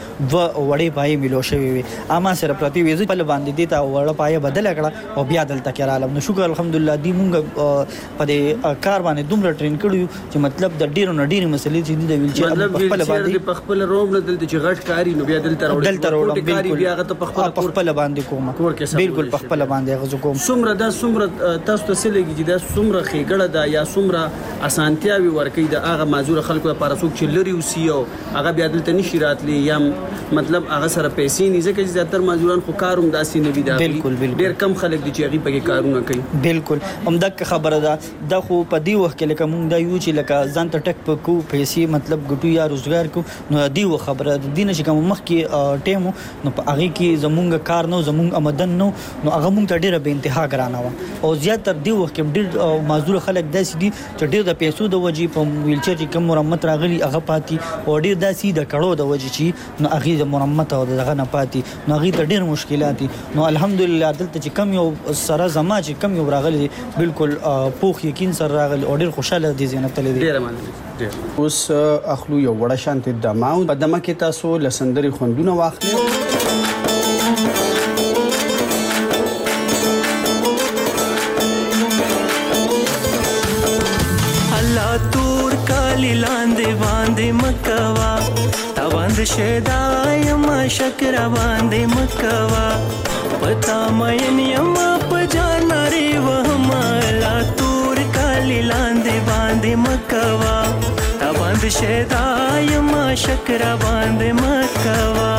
وړې پایه ملو شوی وي اما سره پرتی ویزه په باندې دی تا وړه پایه بدل کړه او بیا دلته کې رالم نو شکر الحمدلله دی مونږ په دې کار باندې دومره ټرین کړو چې مطلب د ډیرو نه ډیرې مسلې چې د ویل چیر په خپل باندې په خپل روم نه دلته چې غټ کاری نو بیا دلته راوړل بالکل بیا غته په خپل باندې کوم بالکل په خپل باندې غزو کوم سمره تاسو ته سلګي چې دا سمره خېګړه دا یا سمره اسانتیاوي ورکې د هغه معذور خلکو لپاره څوک چې لري وسیو هغه بیا دلته نشي راتلی یا مطلب هغه سره پیسې نه ځکه چې زیاتره معذوران خو کاروم داسې نه وي دا بالکل ډیر کم خلک دي چې هغه پکې کارونه کوي. بالکل همدغه خبره ده دا خو په دی وخت کې لکه مونږ دا یو چې لکه ځان ته ټک پکو پیسې مطلب ګټو یا روزګار کو نو دی و خبره د دینه چې کوم مخ کې ټیمو نو په هغه کې زمونږ کار نو زمونږ آمدن نو هغه مونږ ته ډیره به انتها ګرانه و او زیاتره دی وخت کې ډیر معذور خلک داسې دي چې ډیر د پیسو د وجې په ویل چیر چې کوم مرمت راغلي هغه پاتې او ډیر داسې د کړو د وجې چې نو هغه د مرمت او دغه نه پاتې نو هغه ته ډیر مشکلات دي نو الحمدلله دلته چې کم یو سره زما چې کم یو راغلي بالکل پوخ یقین سره راغلی او ډیر خوشاله دي زینت تل دي. ډیر مننه. اوس اخلو یو وړه شانت دماو په دمه کې تاسو لسندري خوندونه واخلئ. الله تور کالی لاندې باندې مکوا تا باندې شیدای ما شکر باندې مکوا پتا مې نیم په جاناري وهم الله تور کالی لاندې باندې مکوا تا باندې شیدای ما شکر باندې مکوا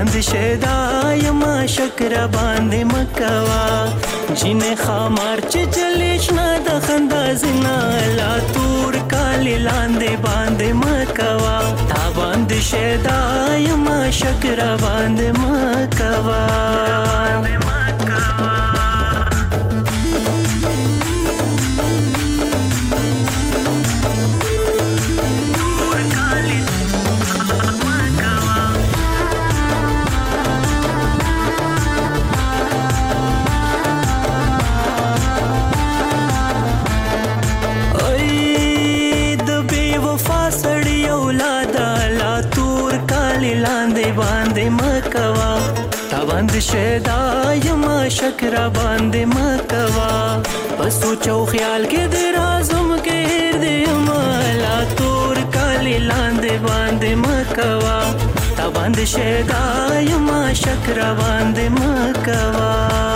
باندې شیدا یما شکر باندې مکوا جنې خامار چې چلیشنا د خندا زنا لا تور کالی لاندې باندې مکوا تا باندې شیدا یما شکر باندې مکوا باندې شیدا یما شکر باندې مکوا پسو چو خیال کې د رازم کې هر دې مالا تور کالی لاندې باندې مکوا تا باندې شیدا یما شکر باندې مکوا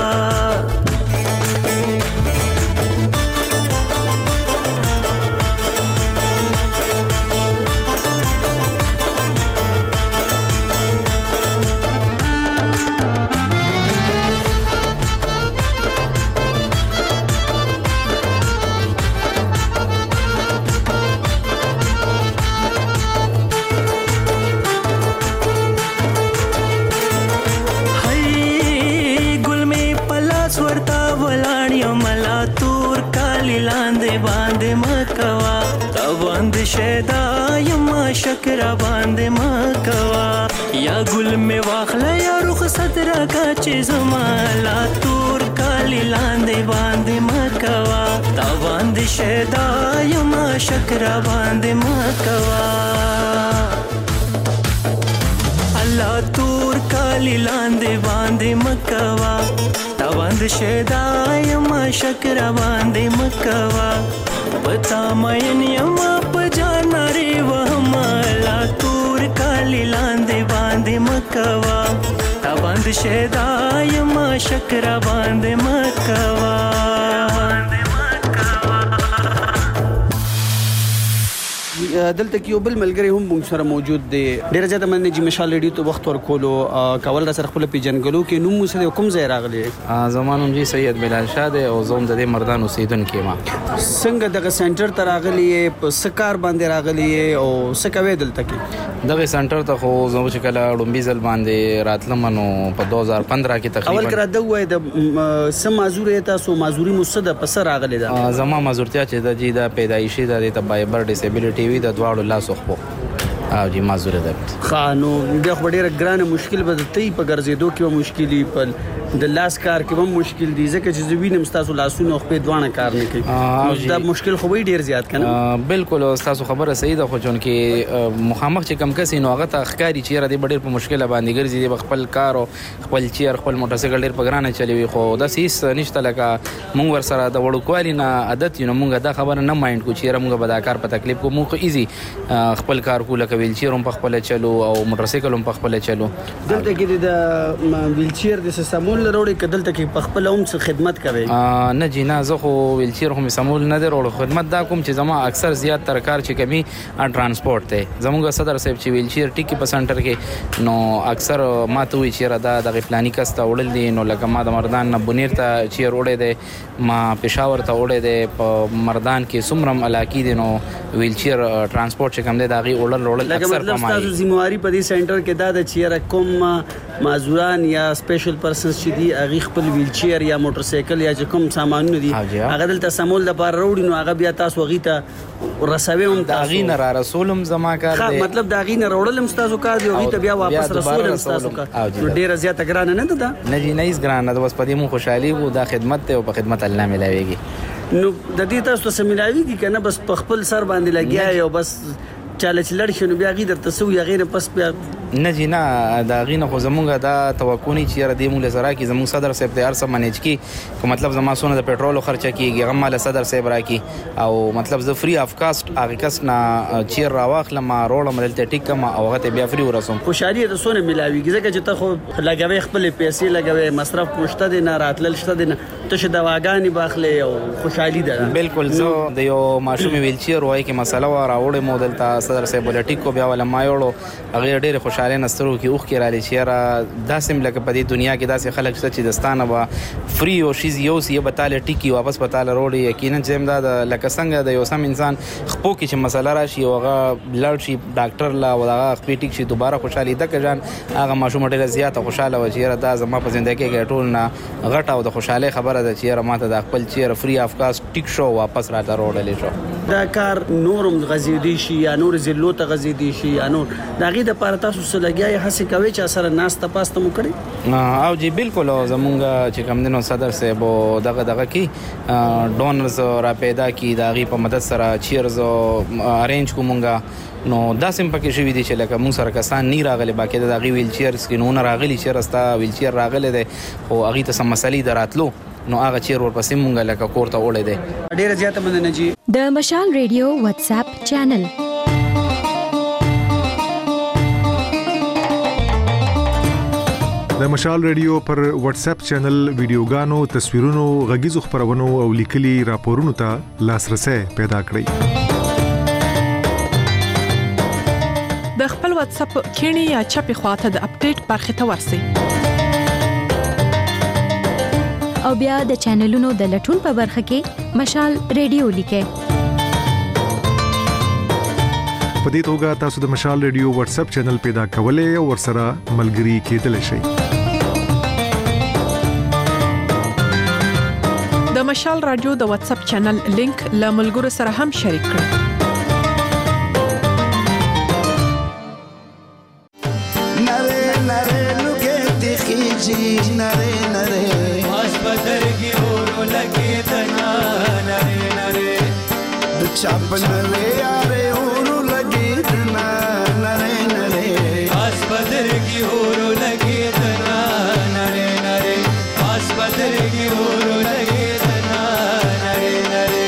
شیدا یما شکر باندې مکوا یا ګل می واخلا یا رخصت راکا چې زمالا تور کالی لاندې باندې مکوا تا باندې شیدا یما شکر باندې مکوا الله تور کالی لاندې باندې مکوا تا باندې شیدا یما شکر باندې مکوا پتا مین یما پجانری وهمالا تور کالی لاندې باندې مکوا تا باندې شیدا یما شکر باندې مکوا دلته کې یو بل ملګری هم موږ سره موجود دی ډیر زیاته مننه چې مشال ریډیو ته وخت ورکولو کول را سره خپل پیجنګلو کې نوم سره کوم ځای راغلی زمانوم جی سید بلال شاه دی او زوم د مردان اوسیدونکو ما څنګه دغه سنټر ته راغلی په سکار باندې راغلی او سکوي دلته کې دغه سنټر ته خو زموږ چې کله ډومبي ځل باندې راتلمنو په 2015 کې تقریبا اول کړه د وای د سم مازوري تاسو مازوري مصد په سر راغلی دا زما مازورتیا چې د جی د پیدایشي د بایبر ډیسابیلیټي وی د دواړو لاسو خو او جی مازوره ده خانو د خبرې ګرانه مشکل به تی په ګرځېدو کې مشکلې په د لاس کار کې هم مشکل دي ځکه چې زوینم تاسو لاسونه خو په دوانه کار نه کوي دا مشکل خو وی ډیر زیات کنه بالکل تاسو خبره صحیح ده خو چون کې مخامخ چې کم کسي نو هغه ته ښکاری چې را دي ډیر په مشکله باندې ګرځي د خپل کار او خپل چیر خپل موټر سایکل ډیر په ګرانه چلیوي خو دا سیس نشته لکه مونږ ور سره د وړو کوالي نه عادت یو مونږ دا خبره نه مایند کو چې مونږ به دا کار په تکلیف کو مونږ ایزي خپل کار کو لکه ویل چیر هم په خپل چلو او موټر سایکل هم په خپل چلو دلته کې د ویل چیر د سمول وروړي کدلته کې په خپل هم خدمت کوي نه جنا زه خو ویل چیر هم سمول نه وروړو خدمت دا کوم چې زما اکثر زیات تر کار چې کمی ترانسپورت ته زموږ صدر صاحب چې ویل چیر ټیکی په سنټر کې نو اکثر ماته وی چیر دا د پلاني کسته وړل دي نو لکه ما د مردان نه بنیر ته چیر وړې ده ما پېښور ته وړې ده په مردان کې سمرم علاقې دي نو ویل چیر ترانسپورت چې کم ده دا غي وړل اکثر تاسو ذمہواری په دې سنټر کې دا د چیر کوم معذوران یا سپیشل پرسنز چې دي هغه خپل ویل چیر یا موټر سایکل یا کوم سامانونه دي هغه دلته سمول د بار وروړي نو هغه بیا تاسو غیته رسوي هم تاسو غینه را رسولم زما کار دی مطلب دا غینه وروړل تاسو کار دی غیته بیا واپس رسولم تاسو کار ډیر زیات ګران نه ده نه جی نه هیڅ ګران نه ده بس په دې مو خوشحالي وو دا خدمت ته او په خدمت الله ملاويږي نو د دې تاسو ته ملاويږي کنه بس په خپل سر باندې لګیا یو بس چاله چې لړ شنو بیا غیدر تسو یا غیر پس بیا نه جی نه دا غینه خو زمونږه دا توقع نه چې را دې مول زرا کې زموږ صدر صاحب ته ارسه منیج کی کوم مطلب زما سونه د پېټرول خرچه کیږي غم مال صدر صاحب را کی او مطلب ز فری اف کاست هغه کس نه چیر راواخله ما روړم دلته ټیک ما او هغه بیا فری ورسوم خوشالي د سونه ملاويږي ځکه چې ته خو لګوي خپل پیسې لګوي مصرف پښته دي نه راتلل شته دي ته ش دواګانی باخله او خوشالي ده بالکل زه د یو ماشوم ویل چیر وای کی مسله و راوړې مودل ته صدر صاحب ولټیک کو بیا ولا ما یوړو هغه ډېر خوشاله خوشاله نسترو کې اوخ کې را لې چیرې داسم لکه په دې دنیا کې داسې خلک چې دستانه وا فری او شیز یو سی بتاله ټیکی واپس بتاله روړي یقینا چې امداد لکه څنګه د یو سم انسان خپو کې چې مسله راشي او هغه بلډ شي ډاکټر لا او هغه خپې ټیک شي دوباره خوشالي د کجان هغه ماشوم ډېر زیاته خوشاله و چې دا زما په ژوند کې ټول نه غټه او د خوشاله خبره ده چې ماته د خپل چیرې فری اف کاست ټیک شو واپس را روړلې شو دا کار نورم غزيدي شي یا نور زلو ته غزيدي شي یا نور دا غي د پاره تاسو سلګیای هڅه کوي چې سره ناس ته پاسته مو کړی او جی بالکل زمونږ چې کوم دنو صدر صاحب دغه کی ډونرز را پیدا کی دا غي په مدد سره چیرز ارینج کومونګه نو دا سم پکې شوی دي چې لکه مونږ سره کسان نه راغلي باقي د غي ویل چیرز کې نو نه راغلي چې راستا ویل چیر راغلي دي او اغه ته سم مسلې دراتلو نو هغه چیر ورپسې مونږه لکه کوړه وړې دي ډیره زیاته مننه جی د مشال ریډیو واتس اپ چینل د مشال ریډیو پر واتس اپ چینل ویډیوګانو تصویرونو غږیزو خبرونو او لیکلي راپورونو ته لاسرسي پیدا کړئ د خپل واتس اپ کینی یا چپی خواته د اپډیټ برخه ته ورسئ او بیا د چینلونو د لټون په برخه کې مشال ریډیو لیکه په دې توګه تاسو د مشال ریډیو واتس اپ چینل پیدا کولای او ورسره ملګري کېدلی شئ د مشال رادیو د واتس اپ چینل لینک له ملګرو سره هم شریک کړئ चापन ले यारे ओरू लगे तना नरे नरे आसपदर की ओरू लगे तना नरे नरे आसपदर की ओरू लगे तना नरे नरे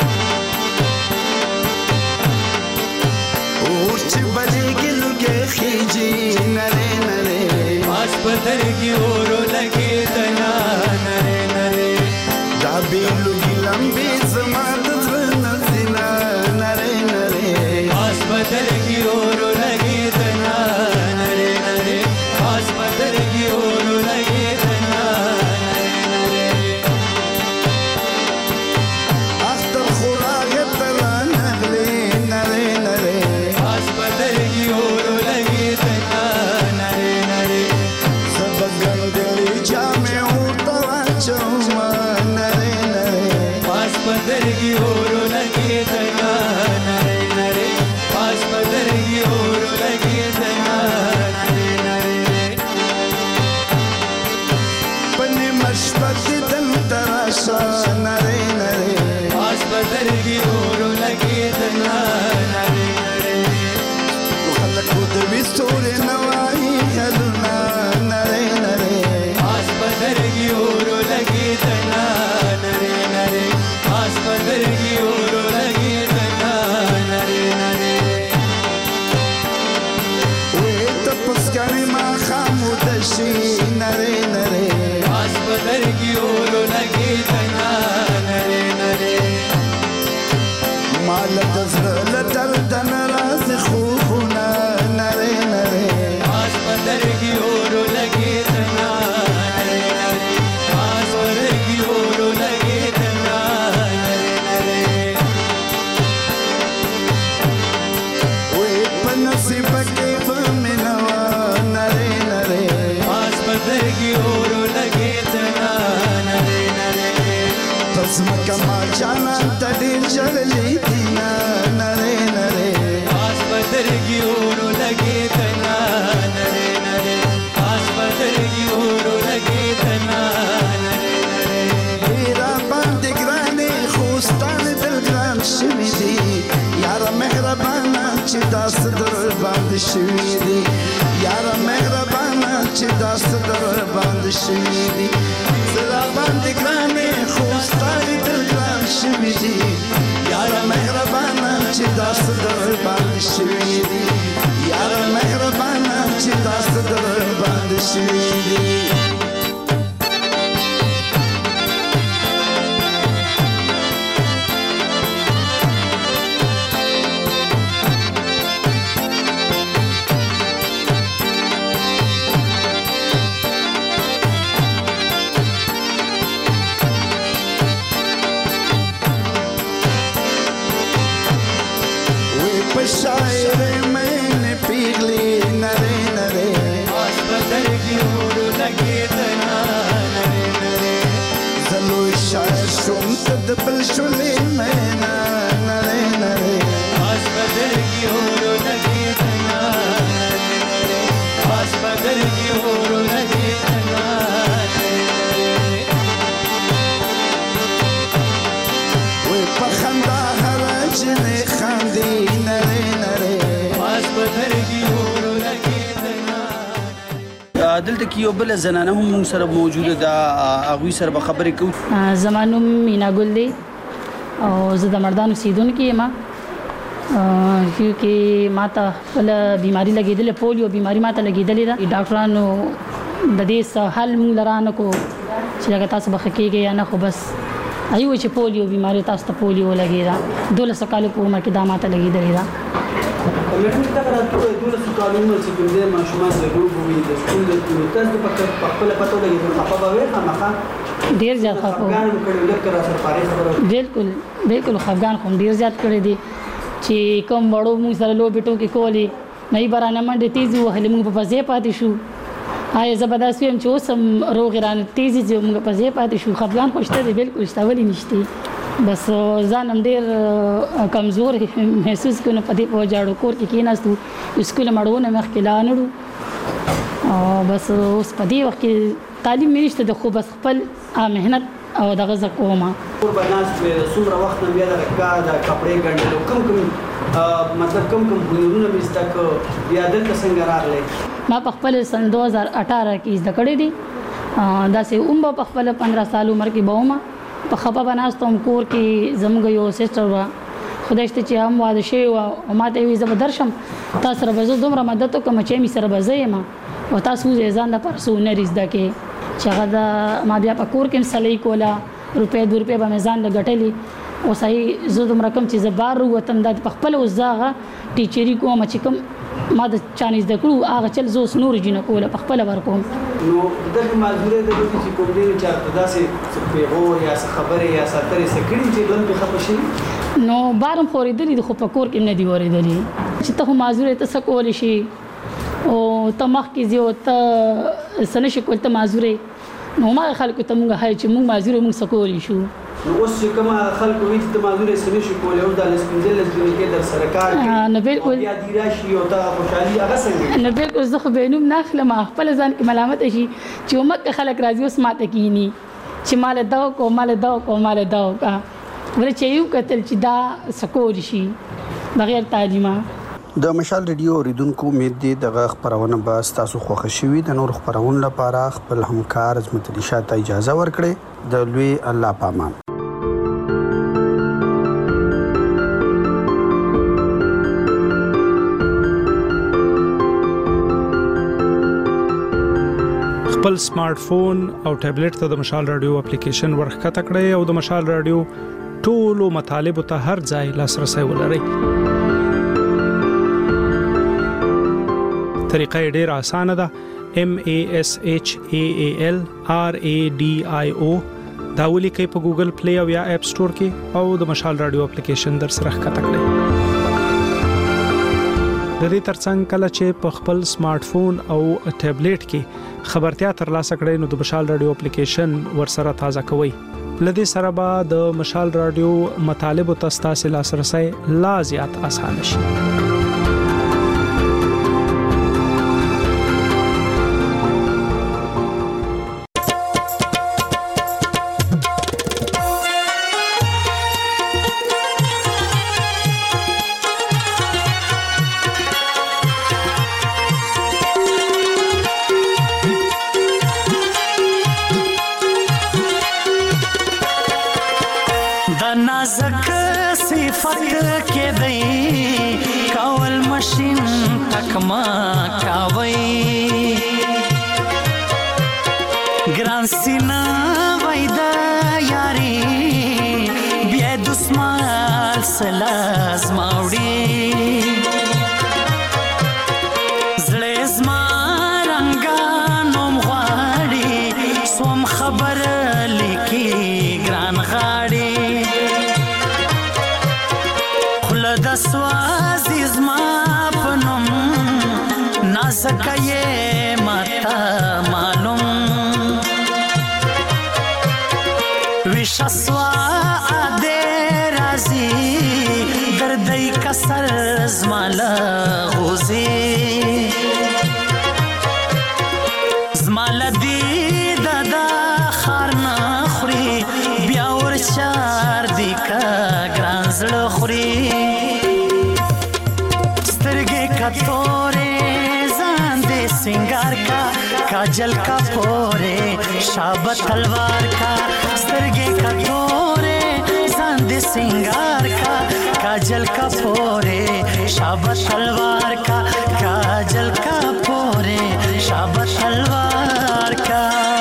ओर्च बजे गिल के खींची नरे नरे आसपदर की ओरू लगे तना नरे नरे दाबी लुगी लंबी समात आसपदर की ओर लगे तना नरे नरे आसपदर की ओर लगे तना नरे नरे अख्तर खुराग तला नगले नरे नरे आसपदर की ओर लगे तना नरे नरे सब गंदली जामे उतरा चौमा नरे नरे आसपदर की ओर लगे तना नरे नरे आसपदर की ओर लगे तना नरे नरे पन्ने मशबत दल तराशा नरे नरे आसपदर की ओर लगे तना नरे नरे खलक खुद सोरे नवाई हलना नरे नरे आसपदर की ओर लगे तना नरे नरे आसपदर की ओर लगे तना नरे नरे ما خاموشی نره نره آسپدر کی اولو لگی تنا نره نره مال دزر لدرد نراز خوبنا نره نره آسپدر کی اولو لگی تنا نره نره آسپدر کی اولو لگی تنا نره نره وی پنصیب کے فمنوا आसपदर की ओर लगे तना नरे नरे तस्म कमा जाना तड़िल जली दीना नरे नरे आसपदर की ओर लगे तना नरे नरे आसपदर की ओर लगे तना नरे नरे हीरा बंद ग्राने खुस्तान दिल ग्रान शमीदी यार मेहरबाना चिदास दर बंद शमीदी यार मेहरबाना چې داست در باندې شوي دي زړه باندې ګرانې خو ستاري دل ګران شوي دي یاره مهربانه چې داست در باندې شوي دي یاره مهربانه چې داست در باندې شوي دي شوم ته د بل شولې نه نره نره آس بدرګي اورو لګي تنا آس بدرګي اورو لګي تنا وې په خندا هر جنې خاندي نره نره آس بدرګي اورو لګي دلته کې یو بل زنانه هم موږ سره موجوده ده هغوی سره به خبرې کوو. زما نوم مینا ګل دی او زه د مردان اوسیدونکې یم چې ما ته خپله بیماري لګېدلې پولیو بیماري ما ته لګېدلې ده. ډاکټرانو د دې حل موږ له رانه کو چې لکه تاسو به ښه کېږئ یا نه، خو بس هغوی وایي چې پولیو بیماري تاسو ته پولیو ولګېده. 12 کالو په عمر کې دا ما ته لګېدلې ده. کمیټې ته راځو 12 کالونو چې کوم دې ماشومان د لوبو وي د سکول د تاسو په خپل پته لګي خپه به وي خامخا ډیر زیات خپه بالکل خفګان خو ډیر زیات کړی دی چې کوم وړو موږ سره لوبې ټوکې کولې نه یې برانه منډې تیزې وهلې موږ په فضې پاتې شو. آیا زه به داسې ویم چې اوس هم روغې رانه تیزې چې موږ په فضې پاتې شو. خفګان خو شته دی بالکل شته، ولې نشته. بس ځان هم ډېر کمزور محسوس کړو. په دې په جاړو کور کې کېناستو، سکول مړونه مخکې لا نړو او بس اوس په دې وخت کې تعلیم مې نشته د خو بس خپل محنت او دغه زه کومه. کور به ناست وې څومره وخت نه بیا دغه کار د کپړې ګنډلو کوم مطلب کوم هنرونه مې زده کړو بیا دلته څنګه راغلی؟ ما په خپل سن 2018 کې زده کړې دي. داسې به په خپل 15 سال عمر کې به ومه په خپه بناستم کور کې. زموږ یو سسټر وه خدای شته چې هم واده شوی وه او ما ته یې ویل زه به درشم تا سره به زه دومره مدد وکړم چې مې سره به زه یم او تاسو وځئ ځان لپاره څه هنر زده کړې چې هغه ما بیا په کور کې هم سلۍ کوله، روپۍ 2 روپۍ به مې ځان له ګټلې. او صحیح زه دومره کم چې زه بار ووتم دا په خپله اوس زه هغه ټیچري کوم چې کوم ما د چانې زده کړو هغه چل زه اوس نورو جینه کوله په خپله ورکوم. نو دغه معذورې د دې چې کوم دی چې داسې پیغور یا خبرې یا ساترې سکړي چې بل په خپه شي نو بارم خورېدلې خو په کور کې نه دی ورېدلې چې ته معذورې ته څه کولی شي او ته مخکې ځې او ته څه نه شي کولی ته معذورې. نو ما خلکو ته مونږ هایي چې مونږ معذورې مونږ څه کولی شو. نو اوس چې کومه خلکو وایي چې ته معذورې څه نه شي کولی او دا لسپنځلس کې در سره کار کوي نو بالکل بیا دې راشي او ته خوشحالي هغه څنګه نو بالکل زه خو به نوم نه اخلم خپل ځان کې ملامت شي چې مکه خلک راځي اوس ماته کینی چې مال دا کو ورته چې یو کتل چې دا سکور شي بغیر تعلیمه. د مشال ریډیو اوریدونکو امید دی دغه خبرونه به تاسو خوښ شي. د نور خبرونو لپاره خپل همکار عظمت علي شاه ته اجازه ورکړئ. د لوی الله پامان. خپل سمارټ فون او ټابلیټ ته د مشال رادیو اپلیکیشن ورخکته کړئ او د مشال رادیو ټولو مطالب ته هر ځای لاسرسي ولرئ. طریقه ډیر اسانه ده. MASHAALRADIO دا ولیکئ په ګوګل پلی او یا اپ سٹور کې او د مشال رادیو اپلیکیشن در سره ښکته کړئ. د دې ترڅنګ کله چې په خپل سمارټ فون او ټابلیټ کې خبرتیا ترلاسه کړئ نو د مشال رادیو اپلیکیشن ورسره تازه کوئ. لدې سره به د مشال رادیو مطالب او تاسو لاسرسي لا زیات آسان شي. ګران سینا وایدا یاري بیا د اسمال سلاز ماوړي زړه زما رنگانو مغواړي سوم خبر لیکي ګران غاړي خله د سوازي زما پنوم نازکه ماتا معلوم ویشاسوا काजल का पोरे शाबत तलवार का स्तरगे का तोरे सांद सिंगार का काजल का पोरे शाबत तलवार का काजल का पोरे शाबत तलवार का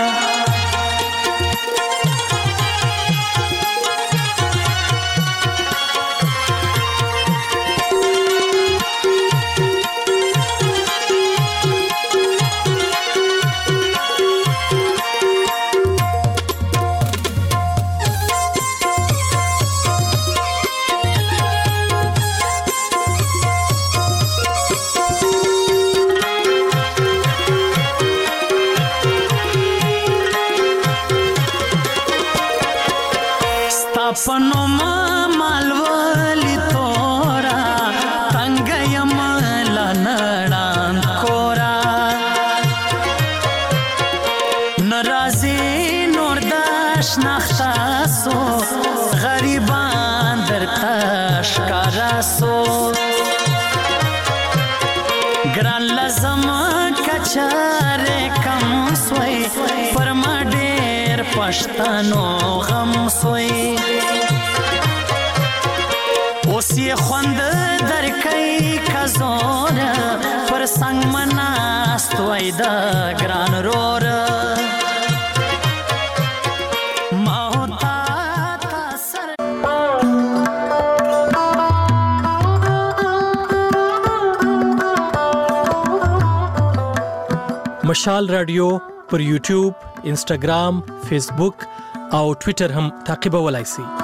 पनो मालवली तोरा तंगयम लनड़ान कोरा नराजी नोरदाश नख्तासो गरीबान در تشکاراسو گران لزم کچاره کم سوی پرما ډیر پښتنو غم سوی اوس یې خوند درکې کزور پر څنګ مناست وای دا ګران رور مشال رادیو پر یوټیوب، انسټاګرام، فیسبوک او ټوئیټر هم تعقیبولای شئ.